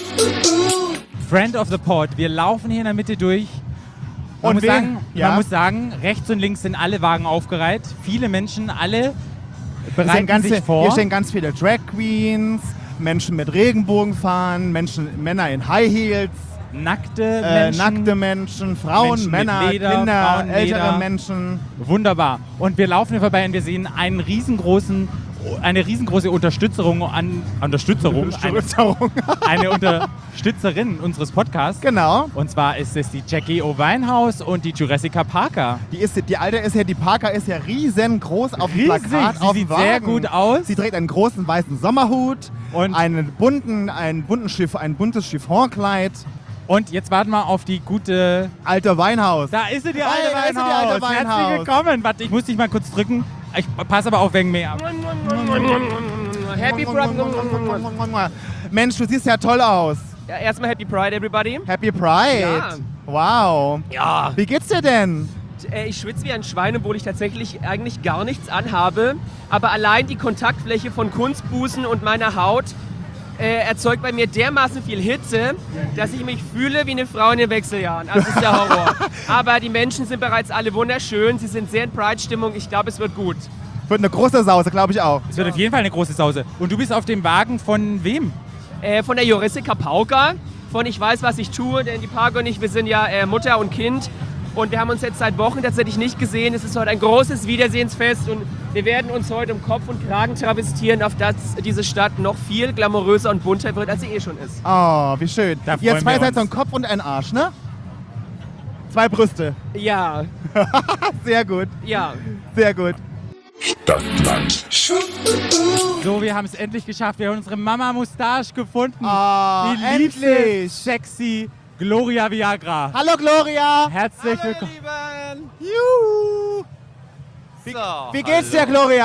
[SPEAKER 1] Friend of the Pod, wir laufen hier in der Mitte durch. Man,
[SPEAKER 2] Und
[SPEAKER 1] muss
[SPEAKER 2] wen?
[SPEAKER 1] sagen,
[SPEAKER 2] Ja.
[SPEAKER 1] man muss sagen, rechts und links sind alle Wagen aufgereiht. Viele Menschen, alle
[SPEAKER 2] Hier stehen,
[SPEAKER 1] bereiten
[SPEAKER 2] ganz,
[SPEAKER 1] sich
[SPEAKER 2] hier
[SPEAKER 1] vor.
[SPEAKER 2] stehen ganz viele Drag Queens, Menschen mit Regenbogenfahnen, Menschen, Männer in High Heels,
[SPEAKER 1] Nackte
[SPEAKER 2] äh,
[SPEAKER 1] Menschen.
[SPEAKER 2] nackte Menschen, Frauen,
[SPEAKER 1] Menschen mit
[SPEAKER 2] Männer,
[SPEAKER 1] Leder,
[SPEAKER 2] Kinder,
[SPEAKER 1] Frauen,
[SPEAKER 2] ältere
[SPEAKER 1] Leder.
[SPEAKER 2] Menschen.
[SPEAKER 1] Wunderbar. Und wir laufen hier vorbei und wir sehen einen riesengroßen, eine riesengroße Unterstützerung an Unterstützerung, eine,
[SPEAKER 2] Unterstützung.
[SPEAKER 1] eine Unterstützerin unseres Podcasts.
[SPEAKER 2] Genau.
[SPEAKER 1] Und zwar ist es die Jackie O'Winehouse und die Jurassica Parker.
[SPEAKER 2] Die, ist, die alte ist ja, die Parker ist ja riesengroß auf dem
[SPEAKER 1] Riesig.
[SPEAKER 2] Plakat.
[SPEAKER 1] Sie
[SPEAKER 2] auf dem
[SPEAKER 1] sieht sehr
[SPEAKER 2] Wagen.
[SPEAKER 1] gut aus.
[SPEAKER 2] Sie trägt einen großen weißen Sommerhut
[SPEAKER 1] Und-
[SPEAKER 2] einen bunten, einen bunten Chiff, ein buntes Chiffonkleid.
[SPEAKER 1] Und jetzt warten wir auf die gute...
[SPEAKER 2] Alter Weinhaus.
[SPEAKER 1] Da ist sie, die
[SPEAKER 2] Hey,
[SPEAKER 1] alte
[SPEAKER 2] da ist sie, die
[SPEAKER 1] Weinhaus.
[SPEAKER 2] alte Weinhaus.
[SPEAKER 1] Herzlich willkommen. Warte, ich muss dich mal kurz drücken. Ich passe aber auch wegen mir ab.
[SPEAKER 5] Happy Pride.
[SPEAKER 2] Mensch, du siehst ja toll aus.
[SPEAKER 5] Ja, erstmal Happy Pride, everybody.
[SPEAKER 2] Happy Pride.
[SPEAKER 5] Ja.
[SPEAKER 2] Wow.
[SPEAKER 5] Ja.
[SPEAKER 2] Wie geht's dir denn?
[SPEAKER 5] Äh, Ich schwitze wie ein Schwein, obwohl ich tatsächlich eigentlich gar nichts anhabe. Aber allein die Kontaktfläche von Kunstbusen und meiner Haut äh, erzeugt bei mir dermaßen viel Hitze, dass ich mich fühle wie eine Frau in den Wechseljahren. Also das ist der Horror. Aber die Menschen sind bereits alle wunderschön. Sie sind sehr in Pride-Stimmung. Ich glaube, es wird gut.
[SPEAKER 2] Wird eine große Sause, glaube ich auch.
[SPEAKER 1] Es wird auf jeden Fall eine große Sause. Und du bist auf dem Wagen von wem?
[SPEAKER 5] Äh, von der Jurassica Pauker, von Ich weiß, was ich tue, denn die Parker und ich, wir sind ja äh, Mutter und Kind und wir haben uns jetzt seit Wochen tatsächlich nicht gesehen. Es ist heute ein großes Wiedersehensfest und wir werden uns heute um Kopf und Kragen travestieren, auf dass diese Stadt noch viel glamouröser und bunter wird, als sie eh schon ist.
[SPEAKER 2] Oh, wie schön.
[SPEAKER 1] Da
[SPEAKER 2] Ihr
[SPEAKER 1] freuen
[SPEAKER 2] zwei
[SPEAKER 1] wir
[SPEAKER 2] seid
[SPEAKER 1] uns.
[SPEAKER 2] so ein Kopf und ein Arsch, ne? Zwei Brüste.
[SPEAKER 5] Ja,
[SPEAKER 2] Sehr gut,
[SPEAKER 5] ja.
[SPEAKER 2] sehr gut.
[SPEAKER 3] Stadtland.
[SPEAKER 1] So, wir haben es endlich geschafft. Wir haben unsere Mama Mustache gefunden.
[SPEAKER 2] Ah,
[SPEAKER 1] Die liebste,
[SPEAKER 2] endlich.
[SPEAKER 1] sexy Gloria Viagra.
[SPEAKER 2] Hallo Gloria.
[SPEAKER 1] Herzlich
[SPEAKER 5] Hallo,
[SPEAKER 1] willkommen.
[SPEAKER 5] Lieben!
[SPEAKER 2] Juhu. Wie,
[SPEAKER 5] So,
[SPEAKER 2] wie geht's dir, Gloria?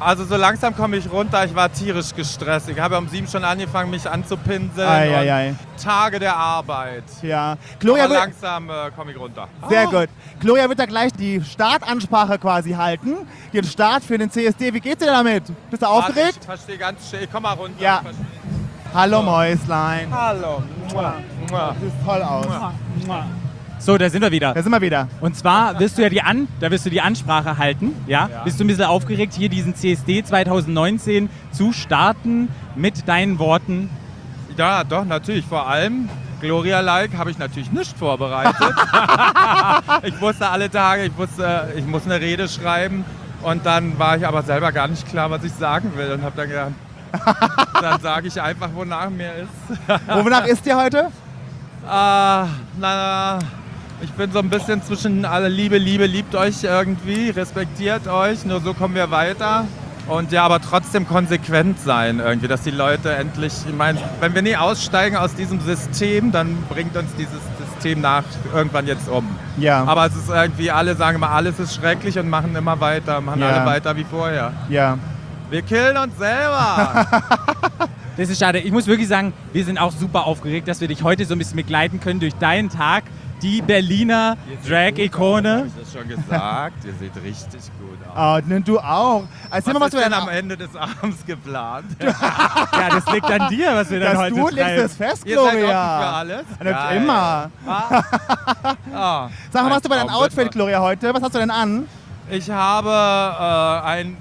[SPEAKER 6] Also so langsam komme ich runter, ich war tierisch gestresst. Ich habe um sieben schon angefangen, mich anzupinseln.
[SPEAKER 2] Ei, ei, ei.
[SPEAKER 6] Und Tage der Arbeit.
[SPEAKER 2] Ja. Gloria
[SPEAKER 6] Aber
[SPEAKER 2] wird,
[SPEAKER 6] langsam äh, komme ich runter.
[SPEAKER 2] sehr gut. Gloria wird da gleich die Startansprache quasi halten. Den Start für den C S D. Wie geht's dir damit? Bist du aufgeregt?
[SPEAKER 6] Warte, ich verstehe ganz schön. Ich komm mal runter.
[SPEAKER 2] Ja.
[SPEAKER 6] Ich verstehe.
[SPEAKER 2] Hallo Mäuslein.
[SPEAKER 6] Hallo. Mua. Mua.
[SPEAKER 2] Sieht toll aus.
[SPEAKER 1] So, da sind wir wieder.
[SPEAKER 2] Da sind wir wieder.
[SPEAKER 1] Und zwar wirst du ja die, An da wirst du die Ansprache halten. Ja?
[SPEAKER 6] Ja.
[SPEAKER 1] Bist du ein bisschen aufgeregt, hier diesen C S D zwanzig neunzehn zu starten mit deinen Worten?
[SPEAKER 6] Ja, doch, natürlich. Vor allem Gloria-like habe ich natürlich nicht vorbereitet. Ich wusste alle Tage, ich wusste, ich muss eine Rede schreiben. Und dann war ich aber selber gar nicht klar, was ich sagen will. Und habe dann gedacht, dann sage ich einfach, wonach mir ist.
[SPEAKER 2] Wonach ist dir heute?
[SPEAKER 6] Ah, na, ich bin so ein bisschen zwischen alle Liebe, Liebe, liebt euch irgendwie, respektiert euch, nur so kommen wir weiter. Und ja, aber trotzdem konsequent sein irgendwie, dass die Leute endlich, ich meine, wenn wir nie aussteigen aus diesem System, dann bringt uns dieses System nach irgendwann jetzt um.
[SPEAKER 2] Ja.
[SPEAKER 6] Aber es ist irgendwie, alle sagen immer, alles ist schrecklich und machen immer weiter, machen
[SPEAKER 2] Ja.
[SPEAKER 6] alle weiter wie vorher.
[SPEAKER 2] Ja.
[SPEAKER 6] Wir killen uns selber.
[SPEAKER 1] Das ist schade. Ich muss wirklich sagen, wir sind auch super aufgeregt, dass wir dich heute so ein bisschen begleiten können durch deinen Tag. Die Berliner Drag-Ikone.
[SPEAKER 6] Habe ich das schon gesagt? Ihr seht richtig gut aus.
[SPEAKER 2] Oh, ne, du auch. Erzähl
[SPEAKER 6] Was
[SPEAKER 2] mal, was
[SPEAKER 6] ist
[SPEAKER 2] du
[SPEAKER 6] denn
[SPEAKER 2] denn
[SPEAKER 6] am Ende des Abends geplant?
[SPEAKER 1] Ja, das liegt an dir, was wir dann
[SPEAKER 2] Dass
[SPEAKER 1] heute
[SPEAKER 2] du legst
[SPEAKER 1] treiben.
[SPEAKER 2] das fest,
[SPEAKER 6] Ihr seid offen
[SPEAKER 2] Gloria.
[SPEAKER 6] für alles?
[SPEAKER 2] Na,
[SPEAKER 6] Geil.
[SPEAKER 2] immer.
[SPEAKER 6] Ah. Ah.
[SPEAKER 2] Sag mal, was hast du bei deinem
[SPEAKER 6] Ein Traum
[SPEAKER 2] Outfit,
[SPEAKER 6] wird
[SPEAKER 2] Gloria, heute? Was hast du denn an?
[SPEAKER 6] Ich habe äh, ein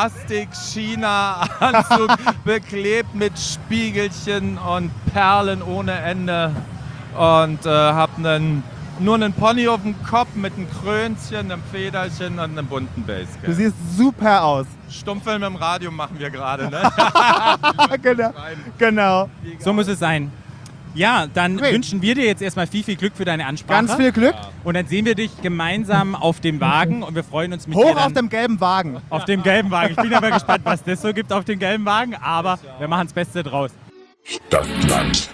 [SPEAKER 6] Plastik-China-Anzug beklebt mit Spiegelchen und Perlen ohne Ende und äh, habe einen, nur einen Pony auf dem Kopf mit einem Krönchen, einem Federchen und einem bunten
[SPEAKER 2] Du
[SPEAKER 6] Basecap.
[SPEAKER 2] siehst super aus.
[SPEAKER 6] Stummfilm im Radio machen wir gerade, ne?
[SPEAKER 2] genau. genau.
[SPEAKER 1] So muss es sein. Ja, dann
[SPEAKER 2] Okay.
[SPEAKER 1] wünschen wir dir jetzt erstmal viel, viel Glück für deine Ansprache.
[SPEAKER 2] Ganz viel Glück.
[SPEAKER 1] Und dann sehen wir dich gemeinsam auf dem Wagen und wir freuen uns mit dir
[SPEAKER 2] Hoch
[SPEAKER 1] dann
[SPEAKER 2] auf dem gelben Wagen.
[SPEAKER 1] auf dem gelben Wagen. Ich bin aber gespannt, was das so gibt auf dem gelben Wagen, aber wir machen das Beste draus.
[SPEAKER 3] Stadtland.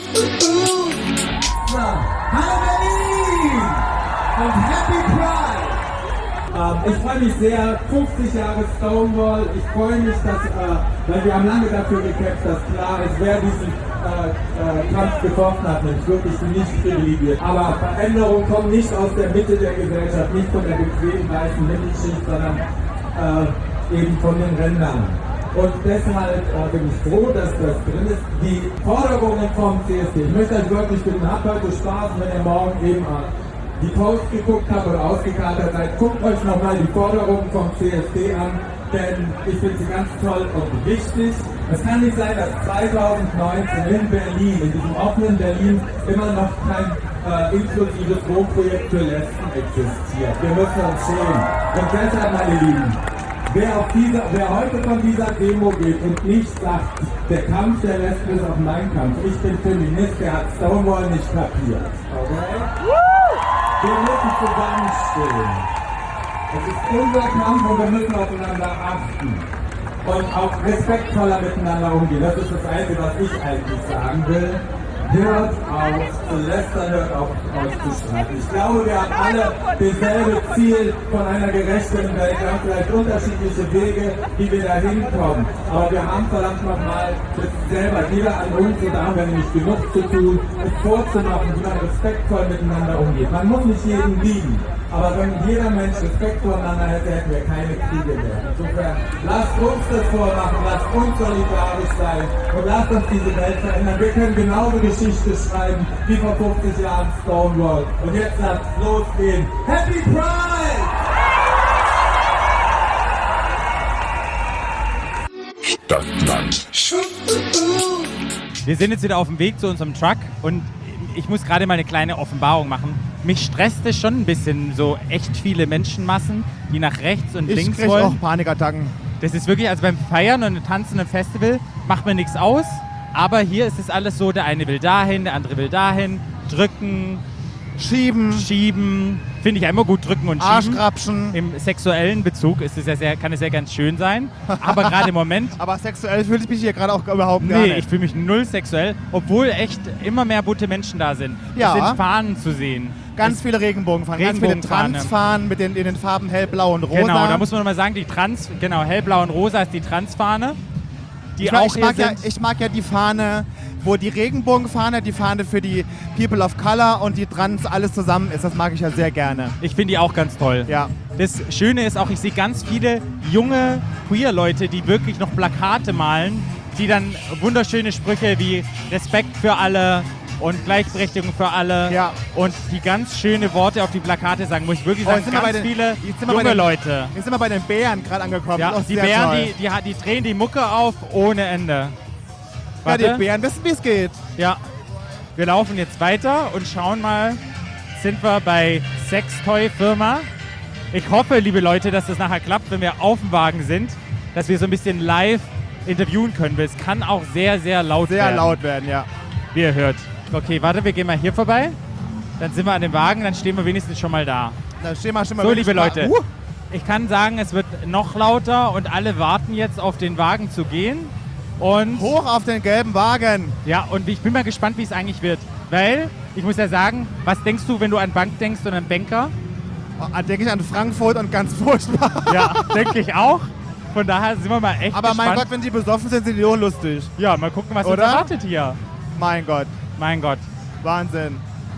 [SPEAKER 7] Hallo Berlin und Happy Pride! Ähm, ich freue mich sehr, fünfzig Jahre Stonewall. Ich freue mich, dass, äh, weil wir haben lange dafür gekämpft, dass klar ist, wer diesen äh, äh, Kampf gefochten hat, nämlich wirklich die nicht privilegiert. Aber Veränderungen kommen nicht aus der Mitte der Gesellschaft, nicht von der bequemen weißen Mittelschicht, sondern äh, eben von den Rändern. Und deshalb äh, bin ich froh, dass das drin ist. Die Forderungen vom C S D. Ich möchte euch wirklich bitten, habt heute Spaß, wenn ihr morgen eben äh, die Post geguckt habt oder ausgekatert seid, guckt euch nochmal die Forderungen vom C S D an, denn ich finde sie ganz toll und wichtig. Es kann nicht sein, dass zwanzig neunzehn in Berlin, in diesem offenen Berlin, immer noch kein äh, inklusives Wohnprojekt für Lesben existiert. Wir müssen uns schämen. Und deshalb, meine Lieben, Wer, auf dieser, wer heute von dieser Demo geht und nicht sagt, der Kampf der Lesben ist auch mein Kampf, ich bin Feminist, der hat Stonewall nicht kapiert. Okay? Wir müssen zusammenstehen. Es ist unser Kampf und wir müssen aufeinander achten. Und auch respektvoller miteinander umgehen. Das ist das Einzige, was ich eigentlich sagen will. Hört auf zu lästern, hört auf euch zu streiten. Ich glaube, wir haben alle dasselbe Ziel von einer gerechteren Welt. Wir haben vielleicht unterschiedliche Wege, wie wir da hinkommen. Aber wir haben verdammt nochmal selber, jeder an uns, und da haben wir nämlich genug zu tun, es vorzumachen, wie man respektvoll miteinander umgeht. Man muss nicht jeden lieben. Aber wenn jeder Mensch Respekt voneinander hätte, hätten wir keine Kriege mehr. Insofern, lasst uns das vormachen, lasst uns solidarisch sein und lasst uns diese Welt verändern. Wir können genauso Geschichte schreiben wie vor fünfzig Jahren Stonewall. Und jetzt lasst es losgehen. Happy Pride!
[SPEAKER 3] Stadtland.
[SPEAKER 1] Wir sind jetzt wieder auf dem Weg zu unserem Truck und ich muss gerade mal eine kleine Offenbarung machen. Mich stresst es schon ein bisschen, so echt viele Menschenmassen, die nach rechts und
[SPEAKER 2] Ich
[SPEAKER 1] links
[SPEAKER 2] krieg
[SPEAKER 1] wollen.
[SPEAKER 2] auch Panikattacken.
[SPEAKER 1] Das ist wirklich, also beim Feiern und Tanzen im Festival macht mir nichts aus. Aber hier ist es alles so, der eine will dahin, der andere will dahin. Drücken,
[SPEAKER 2] Schieben,
[SPEAKER 1] schieben. Finde ich ja immer gut, drücken und schieben.
[SPEAKER 2] Arschkrapschen.
[SPEAKER 1] Im sexuellen Bezug ist es ja sehr, kann es ja ganz schön sein. Aber gerade im Moment,
[SPEAKER 2] Aber sexuell fühle ich mich hier gerade auch überhaupt gar
[SPEAKER 1] nee,
[SPEAKER 2] nicht.
[SPEAKER 1] ich fühle mich null sexuell, obwohl echt immer mehr bunte Menschen da sind.
[SPEAKER 2] Ja.
[SPEAKER 1] Es sind Fahnen zu sehen.
[SPEAKER 2] Ganz
[SPEAKER 1] Es-
[SPEAKER 2] viele Regenbogenfahnen, ganz viele
[SPEAKER 1] Regenbogenfahne.
[SPEAKER 2] Transfahnen mit den, in den Farben hellblau und rosa.
[SPEAKER 1] Genau, da muss man nochmal sagen, die Trans, genau, hellblau und rosa ist die Transfahne. Die
[SPEAKER 2] ich, mag,
[SPEAKER 1] auch
[SPEAKER 2] ich,
[SPEAKER 1] hier
[SPEAKER 2] mag ja,
[SPEAKER 1] sind.
[SPEAKER 2] ich mag ja die Fahne, wo die Regenbogenfahne, die Fahne für die People of Color und die Trans alles zusammen ist. Das mag ich ja sehr gerne.
[SPEAKER 1] Ich finde die auch ganz toll.
[SPEAKER 2] Ja.
[SPEAKER 1] Das Schöne ist auch, ich sehe ganz viele junge Queer-Leute, die wirklich noch Plakate malen, die dann wunderschöne Sprüche wie Respekt für alle und Gleichberechtigung für alle
[SPEAKER 2] Ja.
[SPEAKER 1] und die ganz schöne Worte auf die Plakate sagen, muss ich wirklich
[SPEAKER 2] Oh,
[SPEAKER 1] sagen,
[SPEAKER 2] jetzt sind wir
[SPEAKER 1] ganz
[SPEAKER 2] bei den-
[SPEAKER 1] viele
[SPEAKER 2] jetzt sind wir bei
[SPEAKER 1] junge
[SPEAKER 2] den-
[SPEAKER 1] Leute.
[SPEAKER 2] Jetzt sind wir bei den Bären gerade angekommen.
[SPEAKER 1] Ja,
[SPEAKER 2] Das ist auch
[SPEAKER 1] die
[SPEAKER 2] sehr
[SPEAKER 1] Bären,
[SPEAKER 2] toll.
[SPEAKER 1] die, die, die drehen die Mucke auf ohne Ende.
[SPEAKER 2] Ja,
[SPEAKER 1] Warte.
[SPEAKER 2] die Bären wissen, wie es geht.
[SPEAKER 1] Ja, wir laufen jetzt weiter und schauen mal, sind wir bei Sextoy-Firma. Ich hoffe, liebe Leute, dass das nachher klappt, wenn wir auf dem Wagen sind, dass wir so ein bisschen live interviewen können, weil es kann auch sehr, sehr laut
[SPEAKER 2] Sehr
[SPEAKER 1] werden,
[SPEAKER 2] laut werden, ja.
[SPEAKER 1] wie ihr hört. Okay, warte, wir gehen mal hier vorbei, dann sind wir an dem Wagen, dann stehen wir wenigstens schon mal da.
[SPEAKER 2] Da stehen wir schon mal
[SPEAKER 1] So,
[SPEAKER 2] wirklich
[SPEAKER 1] liebe
[SPEAKER 2] mal-
[SPEAKER 1] Leute,
[SPEAKER 2] Uh,
[SPEAKER 1] ich kann sagen, es wird noch lauter und alle warten jetzt auf den Wagen zu gehen. Und
[SPEAKER 2] hoch auf den gelben Wagen.
[SPEAKER 1] ja, und ich bin mal gespannt, wie es eigentlich wird. Weil, ich muss ja sagen, was denkst du, wenn du an Bank denkst und an Banker?
[SPEAKER 2] Oh, denke ich an Frankfurt und ganz furchtbar.
[SPEAKER 1] Ja, denke ich auch. Von daher sind wir mal echt
[SPEAKER 2] Aber
[SPEAKER 1] gespannt.
[SPEAKER 2] mein Gott, wenn die besoffen sind, sind die auch lustig.
[SPEAKER 1] Ja, mal gucken, was uns
[SPEAKER 2] Oder?
[SPEAKER 1] erwartet hier.
[SPEAKER 2] Mein Gott,
[SPEAKER 1] Mein Gott.
[SPEAKER 2] Wahnsinn.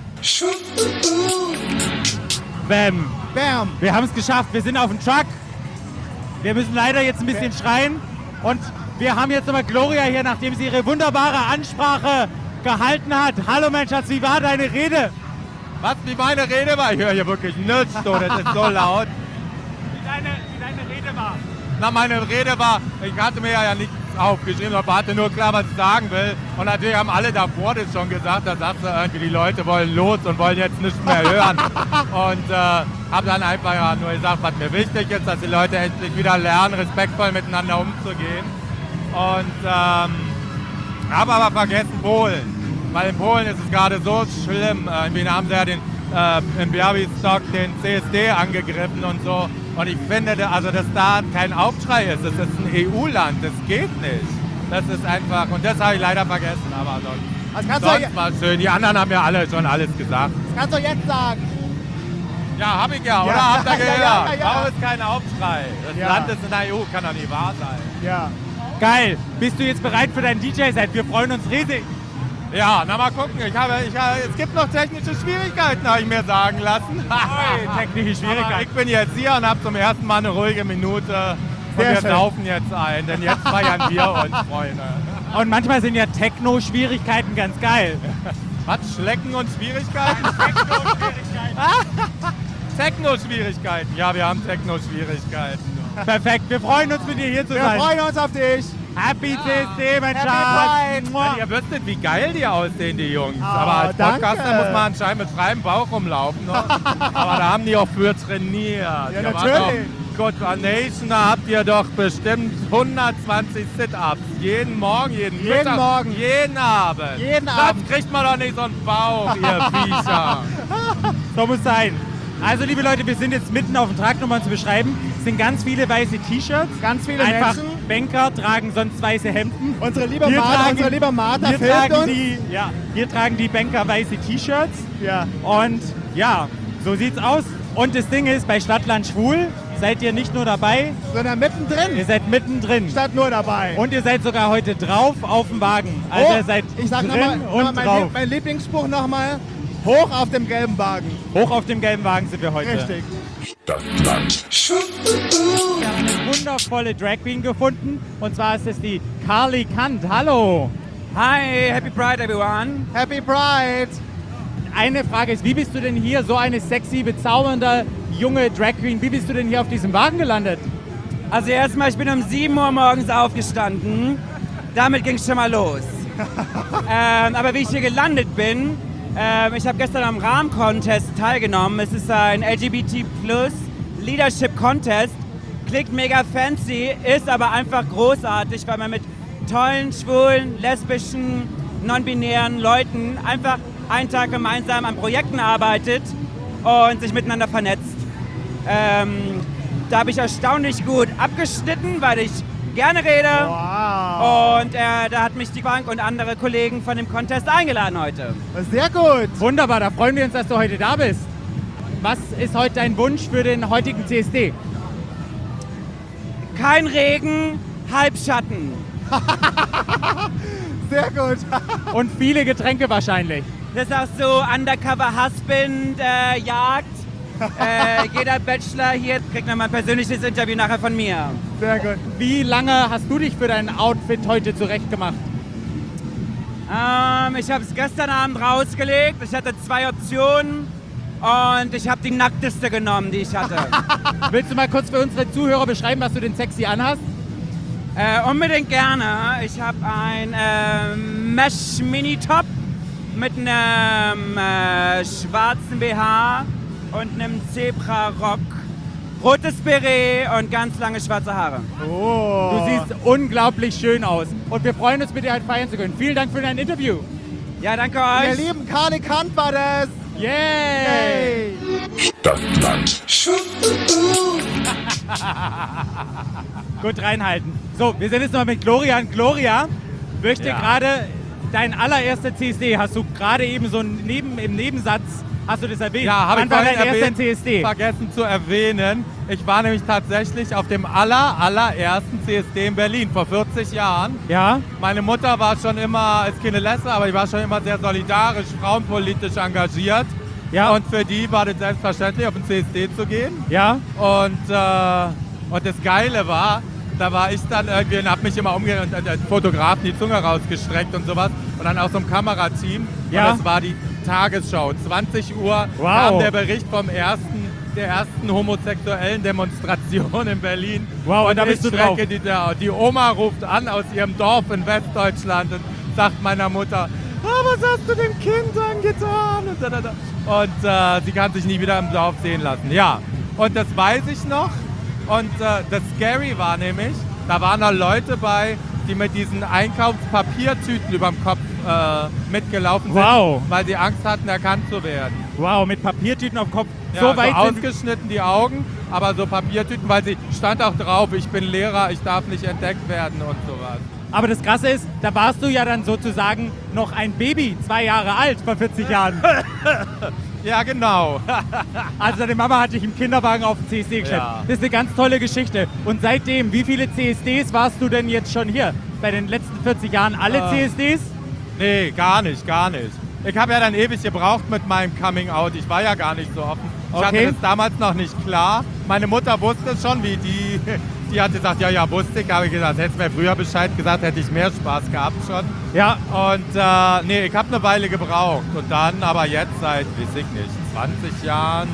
[SPEAKER 1] Bam.
[SPEAKER 2] Bam.
[SPEAKER 1] Wir haben es geschafft. Wir sind auf dem Truck. Wir müssen leider jetzt ein bisschen schreien. Und wir haben jetzt nochmal Gloria hier, nachdem sie ihre wunderbare Ansprache gehalten hat. Hallo mein Schatz, wie war deine Rede?
[SPEAKER 6] Was, wie meine Rede war? Ich höre hier wirklich nichts, du, das ist so laut.
[SPEAKER 1] Wie deine, wie deine Rede war?
[SPEAKER 6] Na, meine Rede war, ich hatte mir ja nichts aufgeschrieben, aber hatte nur klar, was ich sagen will. Und natürlich haben alle davor das schon gesagt, da sagst du irgendwie, die Leute wollen los und wollen jetzt nichts mehr hören. Und äh, habe dann einfach ja nur gesagt, was mir wichtig ist, dass die Leute endlich wieder lernen, respektvoll miteinander umzugehen. Und ähm, habe aber vergessen Polen. Weil in Polen ist es gerade so schlimm. Äh, In Wien haben sie ja den, äh, in Białystok den C S D angegriffen und so. Und ich finde, da- also, dass da kein Aufschrei ist. Das ist ein E U-Land, das geht nicht. Das ist einfach, und das habe ich leider vergessen, aber sonst,
[SPEAKER 2] Das kannst, du,
[SPEAKER 6] sonst
[SPEAKER 2] ja-
[SPEAKER 6] war es schön. Die anderen haben ja alle schon alles gesagt.
[SPEAKER 2] das kannst du jetzt sagen.
[SPEAKER 6] Ja, habe ich ja, oder?
[SPEAKER 2] Ja,
[SPEAKER 6] Habt ihr
[SPEAKER 2] ja,
[SPEAKER 6] gehört?
[SPEAKER 2] ja, ja, ja.
[SPEAKER 6] Warum ist kein Aufschrei? Das
[SPEAKER 2] Ja.
[SPEAKER 6] Land ist in der E U, kann doch nicht wahr sein.
[SPEAKER 2] Ja.
[SPEAKER 1] Geil. Bist du jetzt bereit für dein D J-Set? Wir freuen uns riesig.
[SPEAKER 6] Ja, na mal gucken. Ich habe, ich habe, es gibt noch technische Schwierigkeiten, habe ich mir sagen lassen.
[SPEAKER 1] Technische
[SPEAKER 6] Aber ich
[SPEAKER 1] Schwierigkeiten.
[SPEAKER 6] bin jetzt hier und habe zum ersten Mal eine ruhige Minute. Und
[SPEAKER 2] Sehr
[SPEAKER 6] wir
[SPEAKER 2] schön.
[SPEAKER 6] saufen jetzt ein, denn jetzt feiern wir uns, Freunde.
[SPEAKER 1] Und manchmal sind ja Techno-Schwierigkeiten ganz geil.
[SPEAKER 6] Was? Schlecken und Schwierigkeiten? Techno-Schwierigkeiten. Ja, wir haben Techno-Schwierigkeiten.
[SPEAKER 1] Perfekt. Wir freuen uns, mit dir hier zu
[SPEAKER 2] Wir
[SPEAKER 1] sein.
[SPEAKER 2] freuen uns auf dich.
[SPEAKER 1] Happy C S D, mein
[SPEAKER 2] Happy
[SPEAKER 1] Schatz.
[SPEAKER 2] Pride.
[SPEAKER 1] Mua.
[SPEAKER 6] Ihr wüsstet, wie geil die aussehen, die Jungs.
[SPEAKER 2] Oh,
[SPEAKER 6] Aber als
[SPEAKER 2] danke.
[SPEAKER 6] Podcaster muss man anscheinend mit freiem Bauch rumlaufen. Ne? Aber da haben die auch für trainiert.
[SPEAKER 2] Ja,
[SPEAKER 6] Ihr wart
[SPEAKER 2] natürlich.
[SPEAKER 6] doch- Good Nation, da habt ihr doch bestimmt hundertzwanzig Sit-Ups. Jeden Morgen, jeden,
[SPEAKER 2] Jeden
[SPEAKER 6] Mittag,
[SPEAKER 2] Morgen.
[SPEAKER 6] jeden Abend.
[SPEAKER 2] Jeden
[SPEAKER 6] Sonst
[SPEAKER 2] Abend.
[SPEAKER 6] kriegt man doch nicht so einen Bauch, ihr Viecher.
[SPEAKER 1] So muss sein. Also, liebe Leute, wir sind jetzt mitten auf dem Trakt, um mal zu beschreiben. Es sind ganz viele weiße T-Shirts.
[SPEAKER 2] Ganz viele
[SPEAKER 1] Einfach
[SPEAKER 2] Menschen.
[SPEAKER 1] Banker tragen sonst weiße Hemden.
[SPEAKER 2] Unsere liebe
[SPEAKER 1] Wir
[SPEAKER 2] Martha,
[SPEAKER 1] tragen-
[SPEAKER 2] unsere liebe Martha
[SPEAKER 1] Hier
[SPEAKER 2] filmt
[SPEAKER 1] tragen,
[SPEAKER 2] uns.
[SPEAKER 1] die, ja, hier tragen die Banker weiße T-Shirts.
[SPEAKER 2] Ja.
[SPEAKER 1] Und ja, so sieht's aus. Und das Ding ist, bei Stadtland Schwul seid ihr nicht nur dabei,
[SPEAKER 2] Sondern mittendrin.
[SPEAKER 1] ihr seid mittendrin.
[SPEAKER 2] Statt nur dabei.
[SPEAKER 1] Und ihr seid sogar heute drauf auf dem Wagen. Also
[SPEAKER 2] Oh,
[SPEAKER 1] ihr seid
[SPEAKER 2] ich sag
[SPEAKER 1] drin
[SPEAKER 2] nochmal noch mal
[SPEAKER 1] und
[SPEAKER 2] mein,
[SPEAKER 1] drauf.
[SPEAKER 2] Lieb- mein Lieblingsspruch nochmal. Hoch auf dem gelben Wagen.
[SPEAKER 1] Hoch auf dem gelben Wagen sind wir heute.
[SPEAKER 2] Richtig.
[SPEAKER 3] Stadtland.
[SPEAKER 1] Wir haben eine wundervolle Drag Queen gefunden. Und zwar ist es die Carly Kant. Hallo.
[SPEAKER 8] Hi, happy Pride everyone.
[SPEAKER 2] Happy Pride.
[SPEAKER 1] Eine Frage ist, wie bist du denn hier, so eine sexy, bezaubernde, junge Drag Queen, wie bist du denn hier auf diesem Wagen gelandet?
[SPEAKER 8] Also erstmal, ich bin um sieben Uhr morgens aufgestanden. Damit ging es schon mal los. ähm, aber wie ich hier gelandet bin, ähm, ich habe gestern am Rahm-Contest teilgenommen. Es ist ein L G B T plus Leadership Contest. Klingt mega fancy, ist aber einfach großartig, weil man mit tollen, schwulen, lesbischen, non-binären Leuten einfach einen Tag gemeinsam an Projekten arbeitet und sich miteinander vernetzt. Ähm, da habe ich erstaunlich gut abgeschnitten, weil ich gerne rede.
[SPEAKER 2] Wow.
[SPEAKER 8] Und äh, da hat mich die Bank und andere Kollegen von dem Contest eingeladen heute.
[SPEAKER 2] Sehr gut.
[SPEAKER 1] Wunderbar, da freuen wir uns, dass du heute da bist. Was ist heute dein Wunsch für den heutigen C S D?
[SPEAKER 8] Kein Regen, Halbschatten.
[SPEAKER 2] Sehr gut.
[SPEAKER 1] Und viele Getränke wahrscheinlich.
[SPEAKER 8] Das ist auch so Undercover Husband, äh, Jagd. äh, jeder Bachelor hier kriegt nochmal ein persönliches Interview nachher von mir.
[SPEAKER 2] Sehr gut.
[SPEAKER 1] Wie lange hast du dich für dein Outfit heute zurechtgemacht?
[SPEAKER 8] Ähm, ich habe es gestern Abend rausgelegt. Ich hatte zwei Optionen und ich habe die nackteste genommen, die ich hatte.
[SPEAKER 1] Willst du mal kurz für unsere Zuhörer beschreiben, was du denn sexy anhast?
[SPEAKER 8] äh, unbedingt gerne. Ich habe ein äh, Mesh-Mini-Top mit einem äh, schwarzen B H und einem Zebra-Rock, rotes Beret und ganz lange schwarze Haare.
[SPEAKER 2] Oh.
[SPEAKER 1] Du siehst unglaublich schön aus. Und wir freuen uns, mit dir heute feiern zu können. Vielen Dank für dein Interview.
[SPEAKER 8] Ja, danke
[SPEAKER 2] Ihr
[SPEAKER 8] euch.
[SPEAKER 2] lieben, Karne Kant war das.
[SPEAKER 1] Yay!
[SPEAKER 2] Hey.
[SPEAKER 3] Stadtland.
[SPEAKER 1] Gut reinhalten. So, wir sind jetzt noch mit Gloria. Und Gloria möchte
[SPEAKER 6] Ja.
[SPEAKER 1] gerade dein allererster C S D, hast du gerade eben so neben, im Nebensatz, hast du das erwähnt?
[SPEAKER 6] Ja, habe
[SPEAKER 1] Wann
[SPEAKER 6] ich
[SPEAKER 1] war
[SPEAKER 6] vorhin
[SPEAKER 1] dein erster
[SPEAKER 6] erwähnt,
[SPEAKER 1] C S D?
[SPEAKER 6] vergessen zu erwähnen. Ich war nämlich tatsächlich auf dem aller, allerersten C S D in Berlin vor vierzig Jahren.
[SPEAKER 1] Ja?
[SPEAKER 6] Meine Mutter war schon immer, ist keine Lässe, aber ich war schon immer sehr solidarisch, frauenpolitisch engagiert.
[SPEAKER 1] Ja.
[SPEAKER 6] Und für die war das selbstverständlich, auf den C S D zu gehen.
[SPEAKER 1] Ja?
[SPEAKER 6] Und, äh, und das Geile war, da war ich dann irgendwie und hab mich immer umgehört und äh, Fotografen die Zunge rausgestreckt und sowas. Und dann auch so ein Kamerateam.
[SPEAKER 1] Ja.
[SPEAKER 6] Und das war die Tagesschau. zwanzig Uhr
[SPEAKER 1] Wow.
[SPEAKER 6] kam der Bericht vom ersten, der ersten homosexuellen Demonstration in Berlin.
[SPEAKER 1] Wow, und da bist
[SPEAKER 6] ich
[SPEAKER 1] du drauf.
[SPEAKER 6] schrecke, Die, der, die Oma ruft an aus ihrem Dorf in Westdeutschland und sagt meiner Mutter, ah, was hast du dem Kind angetan? Und, da, da, da. und äh, sie kann sich nie wieder im Dorf sehen lassen. Ja, und das weiß ich noch. Und äh, das Scary war nämlich, da waren noch Leute bei, die mit diesen Einkaufspapiertüten über dem Kopf äh, mitgelaufen sind,
[SPEAKER 1] Wow.
[SPEAKER 6] weil sie Angst hatten, erkannt zu werden.
[SPEAKER 1] Wow, mit Papiertüten auf dem Kopf.
[SPEAKER 6] Ja,
[SPEAKER 1] so
[SPEAKER 6] so
[SPEAKER 1] weit sind
[SPEAKER 6] ausgeschnitten die Augen, aber so Papiertüten, weil sie stand auch drauf, ich bin Lehrer, ich darf nicht entdeckt werden und sowas.
[SPEAKER 1] Aber das Krasse ist, da warst du ja dann sozusagen noch ein Baby, zwei Jahre alt, vor vierzig Jahren.
[SPEAKER 6] Ja, genau.
[SPEAKER 1] Also deine Mama hat dich im Kinderwagen auf den C S D geschleppt.
[SPEAKER 6] Ja.
[SPEAKER 1] Das ist eine ganz tolle Geschichte. Und seitdem, wie viele C S Ds warst du denn jetzt schon hier? Bei den letzten vierzig Jahren alle
[SPEAKER 6] Äh.
[SPEAKER 1] C S Ds?
[SPEAKER 6] Nee, gar nicht, gar nicht. Ich habe ja dann ewig gebraucht mit meinem Coming Out. Ich war ja gar nicht so offen. Ich
[SPEAKER 1] Okay.
[SPEAKER 6] hatte das damals noch nicht klar. Meine Mutter wusste es schon, wie die, die hat gesagt, ja, ja, wusste ich. Habe ich gesagt, hättest du mir früher Bescheid gesagt, hätte ich mehr Spaß gehabt schon.
[SPEAKER 1] Ja.
[SPEAKER 6] Und äh, nee, ich habe eine Weile gebraucht. Und dann, aber jetzt seit, weiß ich nicht, zwanzig Jahren,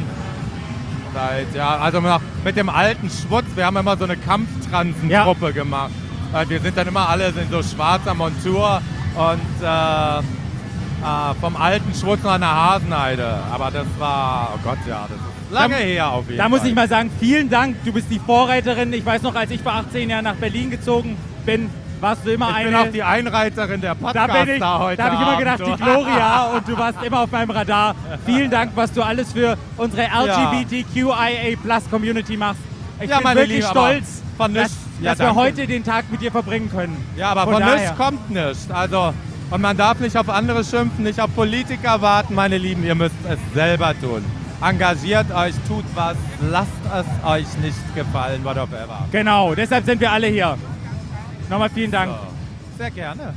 [SPEAKER 6] seit, ja, also noch mit dem alten Schwutz, wir haben immer so eine Kampftransen-Truppe gemacht. Äh, Wir sind dann immer alle in so schwarzer Montur und äh, äh, vom alten Schwutz noch an der Hasenheide. Aber das war, oh Gott, ja, das ist lange
[SPEAKER 1] Da-
[SPEAKER 6] her auf jeden
[SPEAKER 1] Da
[SPEAKER 6] Fall.
[SPEAKER 1] muss ich mal sagen, vielen Dank. Du bist die Vorreiterin. Ich weiß noch, als ich vor achtzehn Jahren nach Berlin gezogen bin, warst du immer
[SPEAKER 6] Ich
[SPEAKER 1] eine...
[SPEAKER 6] bin auch die Einreiterin der
[SPEAKER 1] Da
[SPEAKER 6] Podcaster
[SPEAKER 1] bin ich,
[SPEAKER 6] heute
[SPEAKER 1] da habe ich immer
[SPEAKER 6] Abend,
[SPEAKER 1] gedacht,
[SPEAKER 6] du.
[SPEAKER 1] die Gloria, und du warst immer auf meinem Radar. Vielen Dank, was du alles für unsere L G B T Q I A Plus Community machst. Ich
[SPEAKER 6] Ja,
[SPEAKER 1] bin
[SPEAKER 6] meine
[SPEAKER 1] wirklich
[SPEAKER 6] Liebe, aber
[SPEAKER 1] stolz,
[SPEAKER 6] von
[SPEAKER 1] dass,
[SPEAKER 6] nichts- ja,
[SPEAKER 1] dass wir
[SPEAKER 6] danke.
[SPEAKER 1] heute den Tag mit dir verbringen können.
[SPEAKER 6] Ja, aber
[SPEAKER 1] Von
[SPEAKER 6] von,
[SPEAKER 1] daher.
[SPEAKER 6] nichts kommt nichts. Also, und man darf nicht auf andere schimpfen, nicht auf Politiker warten, meine Lieben. Ihr müsst es selber tun. Engagiert euch, tut was, lasst es euch nicht gefallen, whatever.
[SPEAKER 1] Genau, deshalb sind wir alle hier. Nochmal vielen Dank.
[SPEAKER 6] Sehr gerne.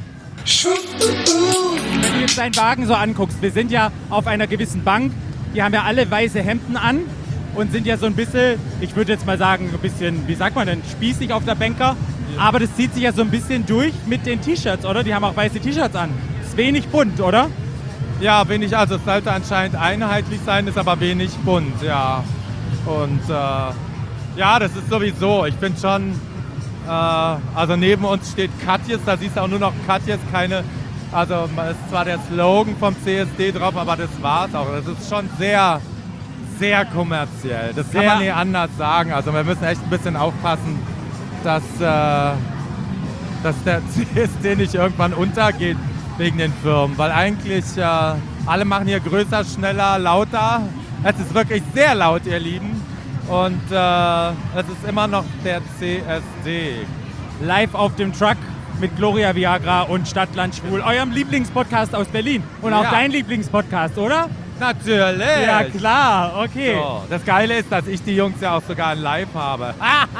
[SPEAKER 1] Wenn du jetzt deinen Wagen so anguckst, wir sind ja auf einer gewissen Bank, die haben ja alle weiße Hemden an und sind ja so ein bisschen, ich würde jetzt mal sagen, ein bisschen, wie sagt man denn, spießig auf der Banker. Aber das zieht sich ja so ein bisschen durch mit den T-Shirts, oder? Die haben auch weiße T-Shirts an. Ist wenig bunt, oder?
[SPEAKER 6] Ja, wenig, also es sollte anscheinend einheitlich sein, ist aber wenig bunt, ja. Und äh, ja, das ist sowieso, ich bin schon, äh, also neben uns steht Katjes, da siehst du auch nur noch Katjes, keine, also es ist zwar der Slogan vom C S D drauf, aber das war's auch. Das ist schon sehr, sehr kommerziell. Das kann
[SPEAKER 1] Sehr-
[SPEAKER 6] man nicht anders sagen. Also wir müssen echt ein bisschen aufpassen, dass, äh, dass der C S D nicht irgendwann untergeht wegen den Firmen. Weil eigentlich äh, alle machen hier größer, schneller, lauter. Es ist wirklich sehr laut, ihr Lieben. Und äh, es ist immer noch der C S D.
[SPEAKER 9] live auf dem Truck mit Gloria Viagra und Stadtland Schwul, eurem Lieblingspodcast aus Berlin. Und auch
[SPEAKER 6] Ja.
[SPEAKER 9] dein Lieblingspodcast, oder?
[SPEAKER 6] Natürlich.
[SPEAKER 9] Ja, klar, okay.
[SPEAKER 6] So, das Geile ist, dass ich die Jungs ja auch sogar in live habe.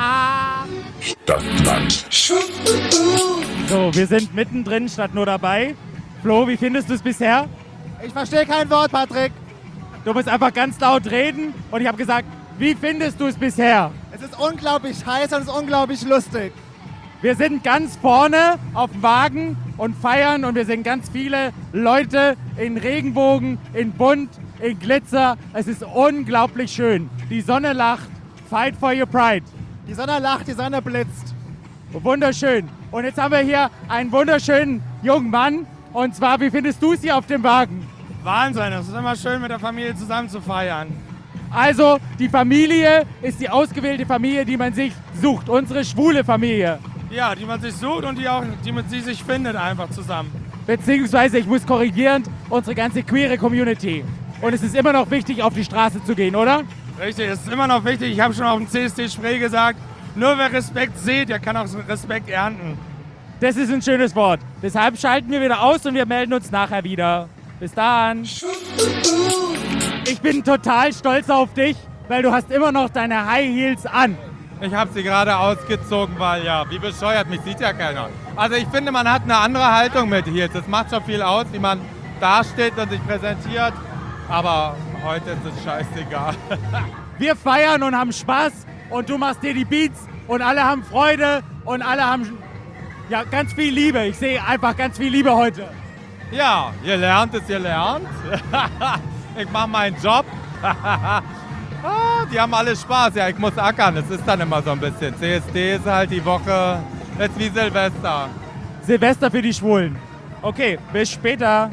[SPEAKER 3] Stadtland.
[SPEAKER 9] So, wir sind mittendrin statt nur dabei. Flo, wie findest du es bisher?
[SPEAKER 2] Ich verstehe kein Wort, Patrick.
[SPEAKER 9] Du musst einfach ganz laut reden und ich habe gesagt, wie findest du es bisher?
[SPEAKER 2] Es ist unglaublich heiß und es ist unglaublich lustig.
[SPEAKER 9] Wir sind ganz vorne auf dem Wagen und feiern und wir sehen ganz viele Leute in Regenbogen, in Bunt, in Glitzer. Es ist unglaublich schön. Die Sonne lacht. Fight for your pride.
[SPEAKER 2] Die Sonne lacht, die Sonne blitzt.
[SPEAKER 9] Wunderschön. Und jetzt haben wir hier einen wunderschönen jungen Mann. Und zwar, wie findest du es hier auf dem Wagen?
[SPEAKER 6] Wahnsinn, es ist immer schön, mit der Familie zusammen zu feiern.
[SPEAKER 9] Also, die Familie ist die ausgewählte Familie, die man sich sucht. Unsere schwule Familie.
[SPEAKER 6] Ja, die man sich sucht und die auch, die man sie sich findet, einfach zusammen.
[SPEAKER 9] Beziehungsweise, ich muss korrigierend, unsere ganze queere Community. Und es ist immer noch wichtig, auf die Straße zu gehen, oder?
[SPEAKER 6] Richtig, es ist immer noch wichtig. Ich habe schon auf dem C S D-Spray gesagt, nur wer Respekt sieht, der kann auch Respekt ernten.
[SPEAKER 9] Das ist ein schönes Wort. Deshalb schalten wir wieder aus und wir melden uns nachher wieder. Bis dann. Ich bin total stolz auf dich, weil du hast immer noch deine High Heels an.
[SPEAKER 6] Ich habe sie gerade ausgezogen, weil ja, wie bescheuert, mich sieht ja keiner. Also ich finde, man hat eine andere Haltung mit Heels. Das macht schon viel aus, wie man dasteht und sich präsentiert. Aber heute ist es scheißegal.
[SPEAKER 9] Wir feiern und haben Spaß und du machst dir die Beats und alle haben Freude und alle haben ja, ganz viel Liebe. Ich sehe einfach ganz viel Liebe heute.
[SPEAKER 6] Ja, ihr lernt es, ihr lernt. Ich mache meinen Job. Ah, die haben alle Spaß. Ja, ich muss ackern. Es ist dann immer so ein bisschen. C S D ist halt die Woche, jetzt wie Silvester.
[SPEAKER 9] Silvester für die Schwulen. Okay, bis später.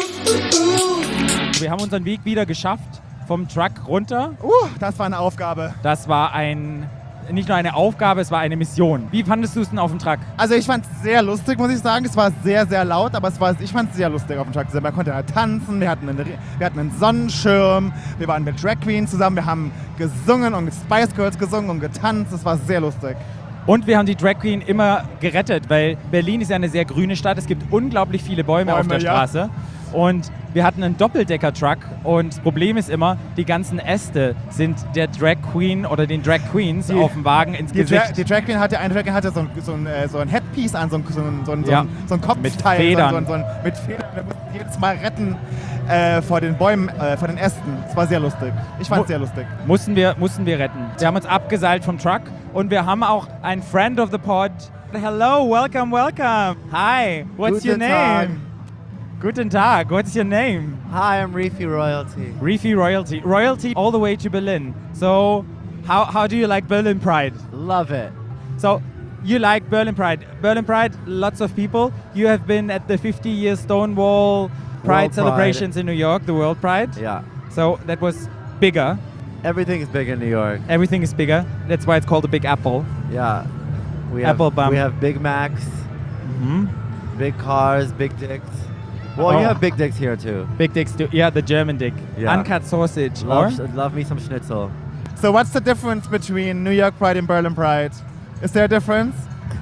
[SPEAKER 9] Wir haben unseren Weg wieder geschafft vom Truck runter.
[SPEAKER 2] Uh, das war eine Aufgabe.
[SPEAKER 9] Das war ein, nicht nur eine Aufgabe, es war eine Mission. Wie fandest du es denn auf dem Truck?
[SPEAKER 2] Also ich fand es sehr lustig, muss ich sagen. Es war sehr, sehr laut, aber es war, ich fand es sehr lustig auf dem Truck. Man konnte da tanzen, wir hatten, einen, wir hatten einen Sonnenschirm, wir waren mit Drag Queens zusammen, wir haben gesungen und Spice Girls gesungen und getanzt. Es war sehr lustig.
[SPEAKER 9] Und wir haben die Drag Queen immer gerettet, weil Berlin ist ja eine sehr grüne Stadt. Es gibt unglaublich viele Bäume,
[SPEAKER 2] Bäume,
[SPEAKER 9] auf der
[SPEAKER 2] ja.
[SPEAKER 9] Straße. Und wir hatten einen Doppeldecker-Truck und das Problem ist immer, die ganzen Äste sind der Drag Queen oder den Drag Queens
[SPEAKER 2] Die-
[SPEAKER 9] auf dem Wagen ins
[SPEAKER 2] Die,
[SPEAKER 9] Gesicht.
[SPEAKER 2] Dra die Drag Queen hatte, eine Drag Queen hatte so ein, so ein, äh, so ein Headpiece an, so ein, so ein, so ein,
[SPEAKER 9] Ja.
[SPEAKER 2] so ein Kopfteil.
[SPEAKER 9] Mit Federn.
[SPEAKER 2] So ein, so ein, mit Federn. Wir mussten jedes Mal retten äh, vor den Bäumen, äh, vor den Ästen. Es war sehr lustig. Ich fand es sehr lustig.
[SPEAKER 9] Mussten wir, mussten wir retten. Wir haben uns abgeseilt vom Truck und wir haben auch einen Friend of the Pod. Hello, welcome, welcome. Hi, what's
[SPEAKER 10] Guten
[SPEAKER 9] your name?
[SPEAKER 10] Tag.
[SPEAKER 9] Guten Tag, what's your name?
[SPEAKER 10] Hi, I'm Reefy Royalty.
[SPEAKER 9] Reefy Royalty. Royalty all the way to Berlin. So, how, how do you like Berlin Pride?
[SPEAKER 10] Love it.
[SPEAKER 9] So, you like Berlin Pride. Berlin Pride, lots of people. You have been at the fifty year Stonewall Pride
[SPEAKER 10] World
[SPEAKER 9] celebrations in New York, the World Pride.
[SPEAKER 10] Yeah.
[SPEAKER 9] So, that was bigger.
[SPEAKER 10] Everything is big in New York.
[SPEAKER 9] Everything is bigger. That's why it's called the Big Apple.
[SPEAKER 10] Yeah. We
[SPEAKER 9] Apple
[SPEAKER 10] have,
[SPEAKER 9] bum.
[SPEAKER 10] We have Big Macs,
[SPEAKER 9] Mhm.
[SPEAKER 10] big cars, big dicks. Well,
[SPEAKER 9] Oh.
[SPEAKER 10] you have big dicks here too.
[SPEAKER 9] Big dicks too. Yeah, the German dick.
[SPEAKER 10] Yeah.
[SPEAKER 9] Uncut sausage.
[SPEAKER 10] Love,
[SPEAKER 9] or?
[SPEAKER 10] sh- love me some schnitzel.
[SPEAKER 2] So what's the difference between New York Pride and Berlin Pride? Is there a difference?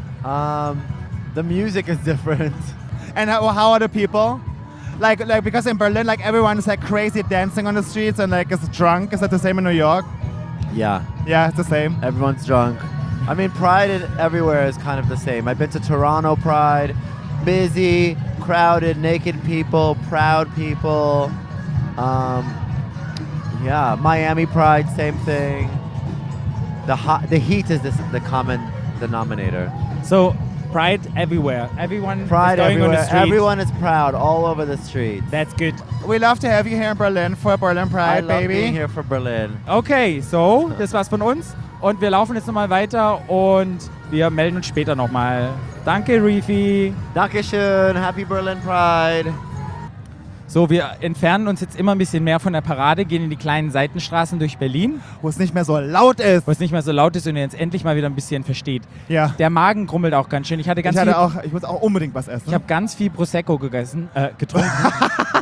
[SPEAKER 10] Um, the music is different.
[SPEAKER 2] And how, how are the people? Like, like because in Berlin, like everyone is like crazy dancing on the streets and like is drunk. Is that the same in New York?
[SPEAKER 10] Yeah.
[SPEAKER 2] Yeah, it's the same.
[SPEAKER 10] Everyone's drunk. I mean, Pride in- everywhere is kind of the same. I've been to Toronto Pride, busy, crowded, naked people, proud people. Um, yeah, Miami Pride, same thing. The hot, the heat is this, the common denominator.
[SPEAKER 9] So, Pride everywhere. Everyone
[SPEAKER 10] Pride
[SPEAKER 9] is going
[SPEAKER 10] everywhere.
[SPEAKER 9] on the street.
[SPEAKER 10] Everyone is proud all over the street.
[SPEAKER 9] That's good.
[SPEAKER 2] We love to have you here in Berlin for Berlin
[SPEAKER 10] I
[SPEAKER 2] Pride,
[SPEAKER 10] love
[SPEAKER 2] baby.
[SPEAKER 10] being here for Berlin.
[SPEAKER 9] Okay, so, das war's von uns. Und wir laufen jetzt nochmal weiter und wir melden uns später nochmal. Danke, Reefy.
[SPEAKER 10] Dankeschön, Happy Berlin Pride.
[SPEAKER 9] So, wir entfernen uns jetzt immer ein bisschen mehr von der Parade, gehen in die kleinen Seitenstraßen durch Berlin,
[SPEAKER 2] Wo es nicht mehr so laut ist.
[SPEAKER 9] wo es nicht mehr so laut ist und ihr jetzt endlich mal wieder ein bisschen versteht.
[SPEAKER 2] Ja.
[SPEAKER 9] Der Magen grummelt auch ganz schön. Ich hatte ganz
[SPEAKER 2] Ich, hatte
[SPEAKER 9] viel,
[SPEAKER 2] auch, ich muss auch unbedingt was essen.
[SPEAKER 9] ich habe ganz viel Prosecco gegessen, äh, getrunken.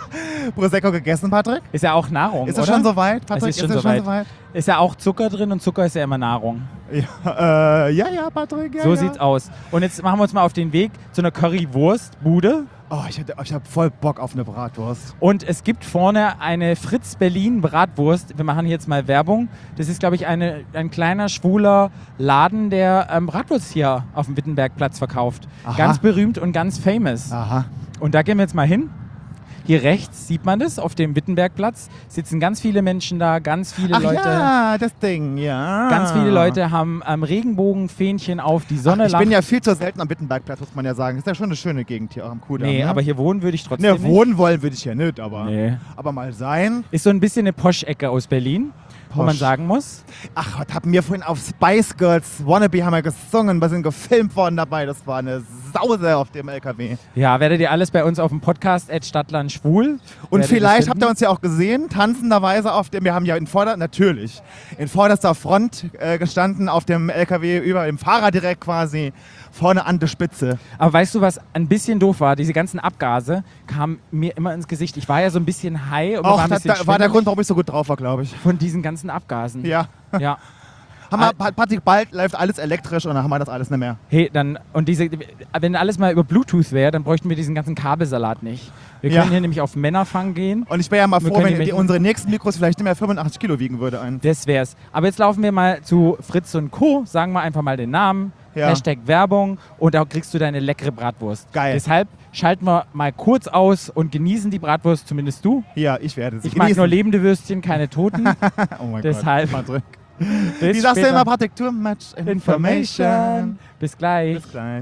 [SPEAKER 2] Prosecco gegessen, Patrick?
[SPEAKER 1] Ist ja auch Nahrung,
[SPEAKER 2] Ist es
[SPEAKER 1] oder?
[SPEAKER 2] schon soweit, Patrick?
[SPEAKER 1] Es ist schon
[SPEAKER 2] es
[SPEAKER 1] soweit.
[SPEAKER 2] schon soweit?
[SPEAKER 1] Ist ja auch Zucker drin und Zucker ist ja immer Nahrung.
[SPEAKER 2] Ja, äh, ja, ja, Patrick, ja,
[SPEAKER 1] so
[SPEAKER 2] ja.
[SPEAKER 1] sieht's aus. Und jetzt machen wir uns mal auf den Weg zu einer Currywurstbude.
[SPEAKER 2] Oh, ich, hätte- ich habe voll Bock auf eine Bratwurst.
[SPEAKER 1] Und es gibt vorne eine Fritz Berlin Bratwurst. Wir machen hier jetzt mal Werbung. Das ist, glaube ich, eine, ein kleiner, schwuler Laden, der ähm, Bratwurst hier auf dem Wittenbergplatz verkauft.
[SPEAKER 2] Aha.
[SPEAKER 1] Ganz berühmt und ganz famous.
[SPEAKER 2] Aha.
[SPEAKER 1] Und da gehen wir jetzt mal hin. Hier rechts sieht man das, auf dem Wittenbergplatz sitzen ganz viele Menschen da, ganz viele
[SPEAKER 2] Ach
[SPEAKER 1] Leute.
[SPEAKER 2] ja, das Ding, ja.
[SPEAKER 1] Ganz viele Leute haben ähm, Regenbogenfähnchen auf, die Sonne
[SPEAKER 2] Ach, ich
[SPEAKER 1] lacht.
[SPEAKER 2] bin ja viel zu selten am Wittenbergplatz, muss man ja sagen. Ist ja schon eine schöne Gegend hier auch am Kudamm.
[SPEAKER 1] Nee,
[SPEAKER 2] ne?
[SPEAKER 1] aber hier wohnen würde ich trotzdem
[SPEAKER 2] Ne,
[SPEAKER 1] nicht.
[SPEAKER 2] wohnen wollen würde ich ja nicht, aber,
[SPEAKER 1] Nee.
[SPEAKER 2] aber mal sein.
[SPEAKER 1] Ist so ein bisschen eine Posch-Ecke aus Berlin, wo man
[SPEAKER 2] Posch.
[SPEAKER 1] sagen muss.
[SPEAKER 2] Ach, was haben wir vorhin auf Spice Girls Wannabe haben wir gesungen, wir sind gefilmt worden dabei. Das war eine Sause auf dem L K W.
[SPEAKER 1] Ja, werdet ihr alles bei uns auf dem Podcast at Stadtland Schwul.
[SPEAKER 2] Und
[SPEAKER 1] Werdet ihr
[SPEAKER 2] vielleicht
[SPEAKER 1] finden.
[SPEAKER 2] habt ihr uns ja auch gesehen, tanzenderweise auf dem, wir haben ja in vorder, natürlich, in vorderster Front äh, gestanden, auf dem L K W, über dem Fahrer direkt quasi, vorne an der Spitze.
[SPEAKER 1] Aber weißt du, was ein bisschen doof war? Diese ganzen Abgase kamen mir immer ins Gesicht. Ich war ja so ein bisschen high und mir
[SPEAKER 2] Auch
[SPEAKER 1] war ein
[SPEAKER 2] das
[SPEAKER 1] bisschen
[SPEAKER 2] da, war der
[SPEAKER 1] schwindelig
[SPEAKER 2] Grund, warum ich so gut drauf war, glaube ich.
[SPEAKER 1] von diesen ganzen Abgasen.
[SPEAKER 2] Ja.
[SPEAKER 1] Ja.
[SPEAKER 2] Haben wir, Pat- Patrick, bald läuft alles elektrisch und dann haben wir das alles nicht mehr.
[SPEAKER 1] Hey, dann, und diese, wenn alles mal über Bluetooth wäre, dann bräuchten wir diesen ganzen Kabelsalat nicht. Wir
[SPEAKER 2] Ja.
[SPEAKER 1] können hier nämlich auf Männerfang gehen.
[SPEAKER 2] Und ich wäre ja mal
[SPEAKER 1] Wir
[SPEAKER 2] froh,
[SPEAKER 1] können
[SPEAKER 2] wenn
[SPEAKER 1] die
[SPEAKER 2] die,
[SPEAKER 1] Mädchen-
[SPEAKER 2] unsere nächsten Mikros vielleicht nicht mehr fünfundachtzig Kilo wiegen würde. Ein.
[SPEAKER 1] Das wär's. Aber jetzt laufen wir mal zu Fritz und Co. Sagen wir einfach mal den Namen.
[SPEAKER 2] Ja.
[SPEAKER 1] Hashtag Werbung. Und da kriegst du deine leckere Bratwurst.
[SPEAKER 2] Geil.
[SPEAKER 1] Deshalb schalten wir mal kurz aus und genießen die Bratwurst, zumindest du.
[SPEAKER 2] Ja, ich werde sie
[SPEAKER 1] Ich mag
[SPEAKER 2] genießen.
[SPEAKER 1] nur lebende Würstchen, keine toten.
[SPEAKER 2] Oh mein
[SPEAKER 1] Deshalb.
[SPEAKER 2] Gott, Patrick.
[SPEAKER 1] Bis
[SPEAKER 2] Wie sagst du
[SPEAKER 1] später.
[SPEAKER 2] immer, Patrick? Too much information.
[SPEAKER 1] Bis gleich.
[SPEAKER 2] Bis gleich.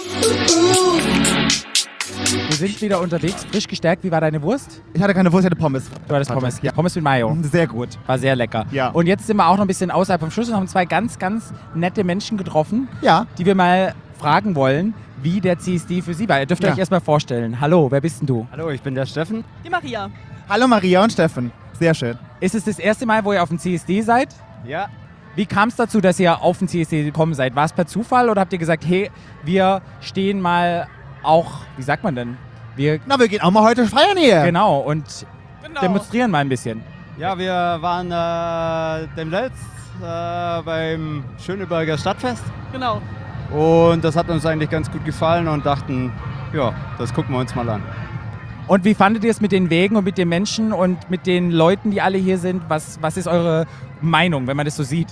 [SPEAKER 1] Wir sind wieder unterwegs, frisch gestärkt. Wie war deine Wurst?
[SPEAKER 2] Ich hatte keine Wurst, ich hatte Pommes.
[SPEAKER 1] Du hattest
[SPEAKER 2] Patrick,
[SPEAKER 1] Pommes.
[SPEAKER 2] Ja.
[SPEAKER 1] Pommes mit Mayo.
[SPEAKER 2] Sehr gut.
[SPEAKER 1] War sehr lecker.
[SPEAKER 2] Ja.
[SPEAKER 1] Und jetzt sind wir auch noch ein bisschen außerhalb vom Schluss und haben zwei ganz, ganz nette Menschen getroffen,
[SPEAKER 2] Ja.
[SPEAKER 1] die wir mal fragen wollen, wie der C S D für sie war. Ihr dürft
[SPEAKER 2] Ja.
[SPEAKER 1] euch erstmal vorstellen. Hallo, wer bist denn du?
[SPEAKER 11] Hallo, ich bin der Steffen.
[SPEAKER 12] Die Maria.
[SPEAKER 2] Hallo Maria und Steffen. Sehr schön.
[SPEAKER 1] Ist es das erste Mal, wo ihr auf dem C S D seid?
[SPEAKER 11] Ja.
[SPEAKER 1] Wie kam es dazu, dass ihr auf den C S D gekommen seid? War es per Zufall oder habt ihr gesagt, hey, wir stehen mal auch, wie sagt man denn? Wir,
[SPEAKER 2] Na, wir gehen auch mal heute feiern hier.
[SPEAKER 1] genau, und
[SPEAKER 12] Genau.
[SPEAKER 1] demonstrieren mal ein bisschen.
[SPEAKER 11] Ja, wir waren äh, demnächst äh, beim Schöneberger Stadtfest
[SPEAKER 12] Genau.
[SPEAKER 11] und das hat uns eigentlich ganz gut gefallen und dachten, ja, das gucken wir uns mal an.
[SPEAKER 1] Und wie fandet ihr es mit den Wegen und mit den Menschen und mit den Leuten, die alle hier sind? Was, was ist eure Meinung, wenn man das so sieht?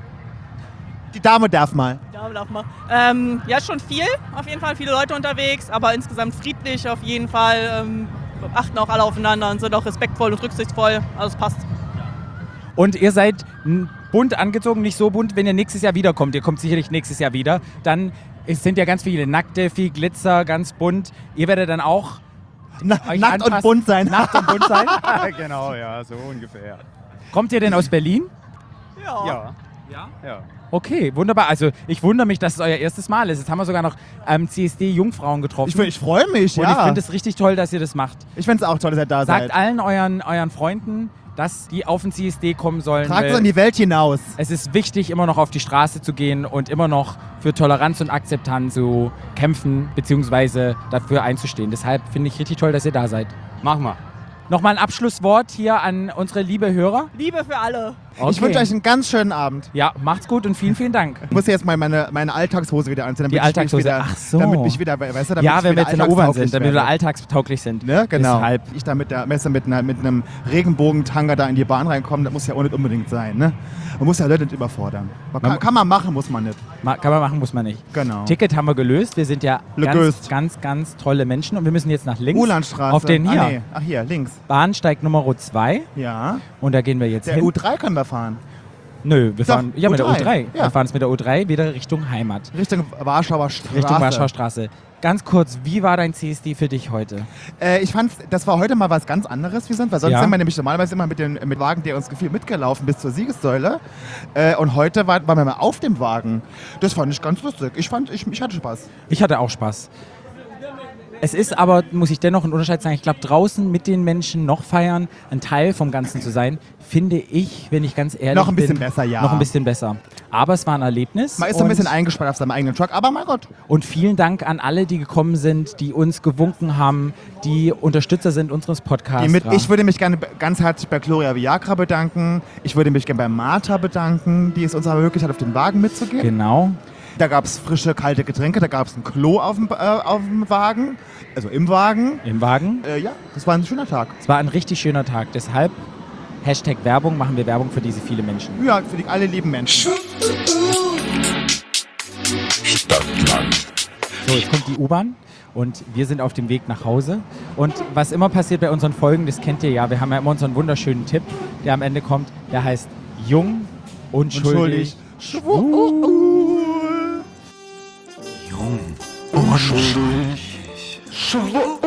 [SPEAKER 2] Die Dame darf mal.
[SPEAKER 12] Ja, darf mal. Ähm, ja, schon viel. Auf jeden Fall viele Leute unterwegs, aber insgesamt friedlich auf jeden Fall. Ähm, achten auch alle aufeinander und sind auch respektvoll und rücksichtsvoll. Also es passt.
[SPEAKER 1] Und ihr seid n- bunt angezogen, nicht so bunt, wenn ihr nächstes Jahr wiederkommt. Ihr kommt sicherlich nächstes Jahr wieder. Dann es sind ja ganz viele Nackte, viel Glitzer, ganz bunt. Ihr werdet dann auch
[SPEAKER 2] Na,
[SPEAKER 1] euch
[SPEAKER 2] nackt und
[SPEAKER 1] anpassen.
[SPEAKER 2] bunt sein.
[SPEAKER 1] Nackt und bunt sein.
[SPEAKER 11] Genau, ja, so ungefähr.
[SPEAKER 1] Kommt ihr denn aus Berlin?
[SPEAKER 12] Ja.
[SPEAKER 11] Ja.
[SPEAKER 1] Ja.
[SPEAKER 11] Ja.
[SPEAKER 1] Okay, wunderbar. Also ich wundere mich, dass es euer erstes Mal ist. Jetzt haben wir sogar noch ähm, C S D-Jungfrauen getroffen.
[SPEAKER 2] Ich, ich freue mich,
[SPEAKER 1] und
[SPEAKER 2] ja.
[SPEAKER 1] ich finde es richtig toll, dass ihr das macht.
[SPEAKER 2] Ich finde es auch toll, dass ihr da
[SPEAKER 1] Sagt
[SPEAKER 2] seid.
[SPEAKER 1] allen euren, euren Freunden, dass die auf den C S D kommen sollen.
[SPEAKER 2] Tragt
[SPEAKER 1] weil
[SPEAKER 2] es in die Welt hinaus.
[SPEAKER 1] es ist wichtig, immer noch auf die Straße zu gehen und immer noch für Toleranz und Akzeptanz zu kämpfen, beziehungsweise dafür einzustehen. Deshalb finde ich richtig toll, dass ihr da seid.
[SPEAKER 11] Mach mal.
[SPEAKER 1] Nochmal ein Abschlusswort hier an unsere liebe Hörer.
[SPEAKER 12] Liebe für alle.
[SPEAKER 1] Okay.
[SPEAKER 2] Ich wünsche euch einen ganz schönen Abend.
[SPEAKER 1] Ja, macht's gut und vielen, vielen Dank.
[SPEAKER 2] Ich muss jetzt mal meine, meine Alltagshose wieder anziehen. Damit
[SPEAKER 1] Die
[SPEAKER 2] ich mich
[SPEAKER 1] Alltagshose,
[SPEAKER 2] wieder,
[SPEAKER 1] ach so.
[SPEAKER 2] Damit ich wieder, weißt du, damit
[SPEAKER 1] Ja,
[SPEAKER 2] ich
[SPEAKER 1] wenn wir
[SPEAKER 2] wieder
[SPEAKER 1] jetzt in der U-Bahn
[SPEAKER 2] alltagstauglich
[SPEAKER 1] sind, damit wir wieder
[SPEAKER 2] werde.
[SPEAKER 1] alltagstauglich sind.
[SPEAKER 2] Ne, genau.
[SPEAKER 1] Deshalb.
[SPEAKER 2] Ich da mit der Messe mit, einer, mit einem Regenbogentanga da in die Bahn reinkommen, das muss ja auch nicht unbedingt sein. Ne? Man muss ja Leute nicht überfordern. Man kann,
[SPEAKER 1] Man-
[SPEAKER 2] kann man machen, muss man nicht.
[SPEAKER 1] Ma- Kann man machen, muss man nicht.
[SPEAKER 2] Genau.
[SPEAKER 1] Ticket haben wir gelöst. Wir sind ja ganz,
[SPEAKER 2] Gelöst.
[SPEAKER 1] ganz, ganz tolle Menschen und wir müssen jetzt nach links.
[SPEAKER 2] Ulandstraße.
[SPEAKER 1] Auf den hier.
[SPEAKER 2] Ah, nee. Ach, hier, links.
[SPEAKER 1] Bahnsteig Nummer zwei.
[SPEAKER 2] Ja.
[SPEAKER 1] Und da gehen wir jetzt
[SPEAKER 2] Der
[SPEAKER 1] hin.
[SPEAKER 2] U drei können wir fahren.
[SPEAKER 1] Nö, wir
[SPEAKER 2] Doch,
[SPEAKER 1] fahren ja, mit der
[SPEAKER 2] U drei.
[SPEAKER 1] U drei.
[SPEAKER 2] Ja.
[SPEAKER 1] Wir fahren jetzt mit der U drei wieder Richtung Heimat.
[SPEAKER 2] Richtung Warschauer Straße.
[SPEAKER 1] Richtung Warschauer Straße. Ganz kurz, wie war dein C S D für dich heute?
[SPEAKER 2] Äh, ich fand, das war heute mal was ganz anderes, wie sonst, weil sonst
[SPEAKER 1] Ja.
[SPEAKER 2] sind wir nämlich normalerweise immer mit dem mit Wagen, der uns gefiel, mitgelaufen bis zur Siegessäule. Äh, und heute war, waren wir mal auf dem Wagen. Das fand ich ganz lustig. Ich fand, ich, ich hatte Spaß.
[SPEAKER 1] Ich hatte auch Spaß. Es ist aber, muss ich dennoch einen Unterschied sagen, ich glaube, draußen mit den Menschen noch feiern, ein Teil vom Ganzen zu sein, finde ich, wenn ich ganz ehrlich bin...
[SPEAKER 2] Noch ein bisschen besser, ja.
[SPEAKER 1] Noch ein bisschen besser. Aber es war ein Erlebnis.
[SPEAKER 2] Man ist so ein bisschen eingespannt auf seinem eigenen Truck, aber mein Gott.
[SPEAKER 1] Und vielen Dank an alle, die gekommen sind, die uns gewunken haben, die Unterstützer sind unseres Podcasts.
[SPEAKER 2] Die mit, ich würde mich gerne ganz herzlich bei Gloria Viagra bedanken. Ich würde mich gerne bei Martha bedanken, die es uns ermöglicht hat, auf den Wagen mitzugehen.
[SPEAKER 1] Genau.
[SPEAKER 2] Da gab es frische, kalte Getränke, da gab es ein Klo auf dem, äh, auf dem Wagen, also im Wagen.
[SPEAKER 1] Im Wagen.
[SPEAKER 2] Äh, ja, das war ein schöner Tag.
[SPEAKER 1] Es war ein richtig schöner Tag. Deshalb Hashtag Werbung, machen wir Werbung für diese viele Menschen.
[SPEAKER 2] Ja, für die alle lieben Menschen.
[SPEAKER 3] Stadtland.
[SPEAKER 1] So, jetzt kommt die U-Bahn und wir sind auf dem Weg nach Hause. Und was immer passiert bei unseren Folgen, das kennt ihr ja, wir haben ja immer unseren wunderschönen Tipp, der am Ende kommt, der heißt Jung, unschuldig, schwul. Jung, unschuldig, schwul.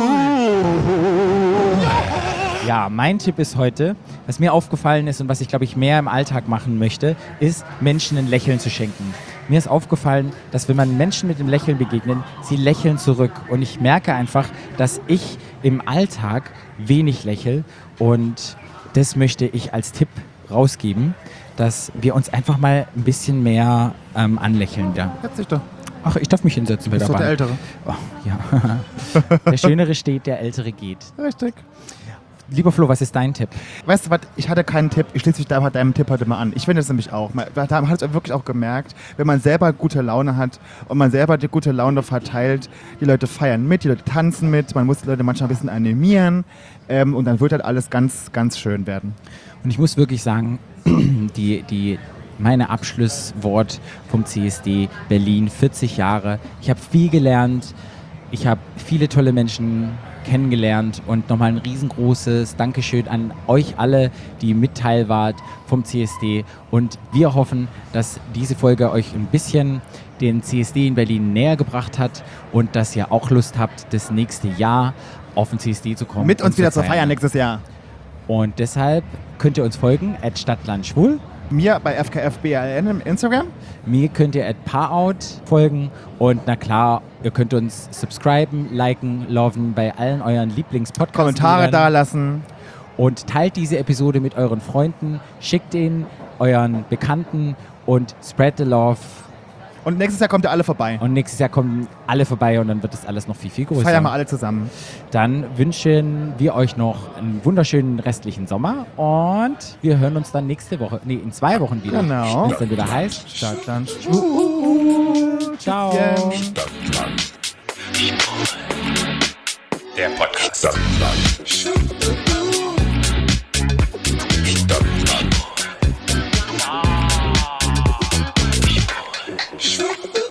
[SPEAKER 1] Ja, mein Tipp ist heute, was mir aufgefallen ist und was ich, glaube ich, mehr im Alltag machen möchte, ist, Menschen ein Lächeln zu schenken. Mir ist aufgefallen, dass wenn man Menschen mit dem Lächeln begegnen, sie lächeln zurück. Und ich merke einfach, dass ich im Alltag wenig lächle. Und das möchte ich als Tipp rausgeben, dass wir uns einfach mal ein bisschen mehr ähm, anlächeln. Ja.
[SPEAKER 2] Setz dich doch.
[SPEAKER 1] Ach, ich darf mich hinsetzen bei
[SPEAKER 2] Bist
[SPEAKER 1] der
[SPEAKER 2] du
[SPEAKER 1] Bahn.
[SPEAKER 2] der Ältere?
[SPEAKER 1] Oh, ja. Der Schönere steht, der Ältere geht.
[SPEAKER 2] Richtig.
[SPEAKER 1] Lieber Flo, was ist dein Tipp?
[SPEAKER 2] Weißt du was, ich hatte keinen Tipp, ich schließe mich da deinem Tipp heute mal an. Ich finde das nämlich auch. Man, man hat es wirklich auch gemerkt, wenn man selber gute Laune hat und man selber die gute Laune verteilt, die Leute feiern mit, die Leute tanzen mit, man muss die Leute manchmal ein bisschen animieren ähm, und dann wird halt alles ganz, ganz schön werden.
[SPEAKER 1] Und ich muss wirklich sagen, die, die, meine Abschlusswort vom C S D Berlin, vierzig Jahre. Ich habe viel gelernt, ich habe viele tolle Menschen kennengelernt und nochmal ein riesengroßes Dankeschön an euch alle, die mit Teil wart vom C S D. Und wir hoffen, dass diese Folge euch ein bisschen den C S D in Berlin näher gebracht hat und dass ihr auch Lust habt, das nächste Jahr auf den C S D zu kommen.
[SPEAKER 2] Mit uns
[SPEAKER 1] zu
[SPEAKER 2] wieder zu feiern nächstes Jahr.
[SPEAKER 1] Und deshalb könnt ihr uns folgen, at Stadtlandschwul.
[SPEAKER 2] Mir bei F K F B L N im Instagram.
[SPEAKER 1] Mir könnt ihr at Paarout folgen. Und na klar, ihr könnt uns subscriben, liken, loven bei allen euren Lieblingspodcasts.
[SPEAKER 2] Kommentare dalassen.
[SPEAKER 1] Und teilt diese Episode mit euren Freunden, schickt ihn euren Bekannten und spread the love.
[SPEAKER 2] Und nächstes Jahr kommt ihr alle vorbei.
[SPEAKER 1] Und nächstes Jahr kommen alle vorbei und dann wird das alles noch viel, viel größer.
[SPEAKER 2] Feiern wir alle zusammen.
[SPEAKER 1] Dann wünschen wir euch noch einen wunderschönen restlichen Sommer und wir hören uns dann nächste Woche, nee, in zwei Wochen wieder.
[SPEAKER 2] Genau.
[SPEAKER 1] Wenn es dann wieder heißt
[SPEAKER 2] Stadtland.
[SPEAKER 1] Ciao.
[SPEAKER 3] Stadtland. Der Podcast. Stadtland. Stadtland.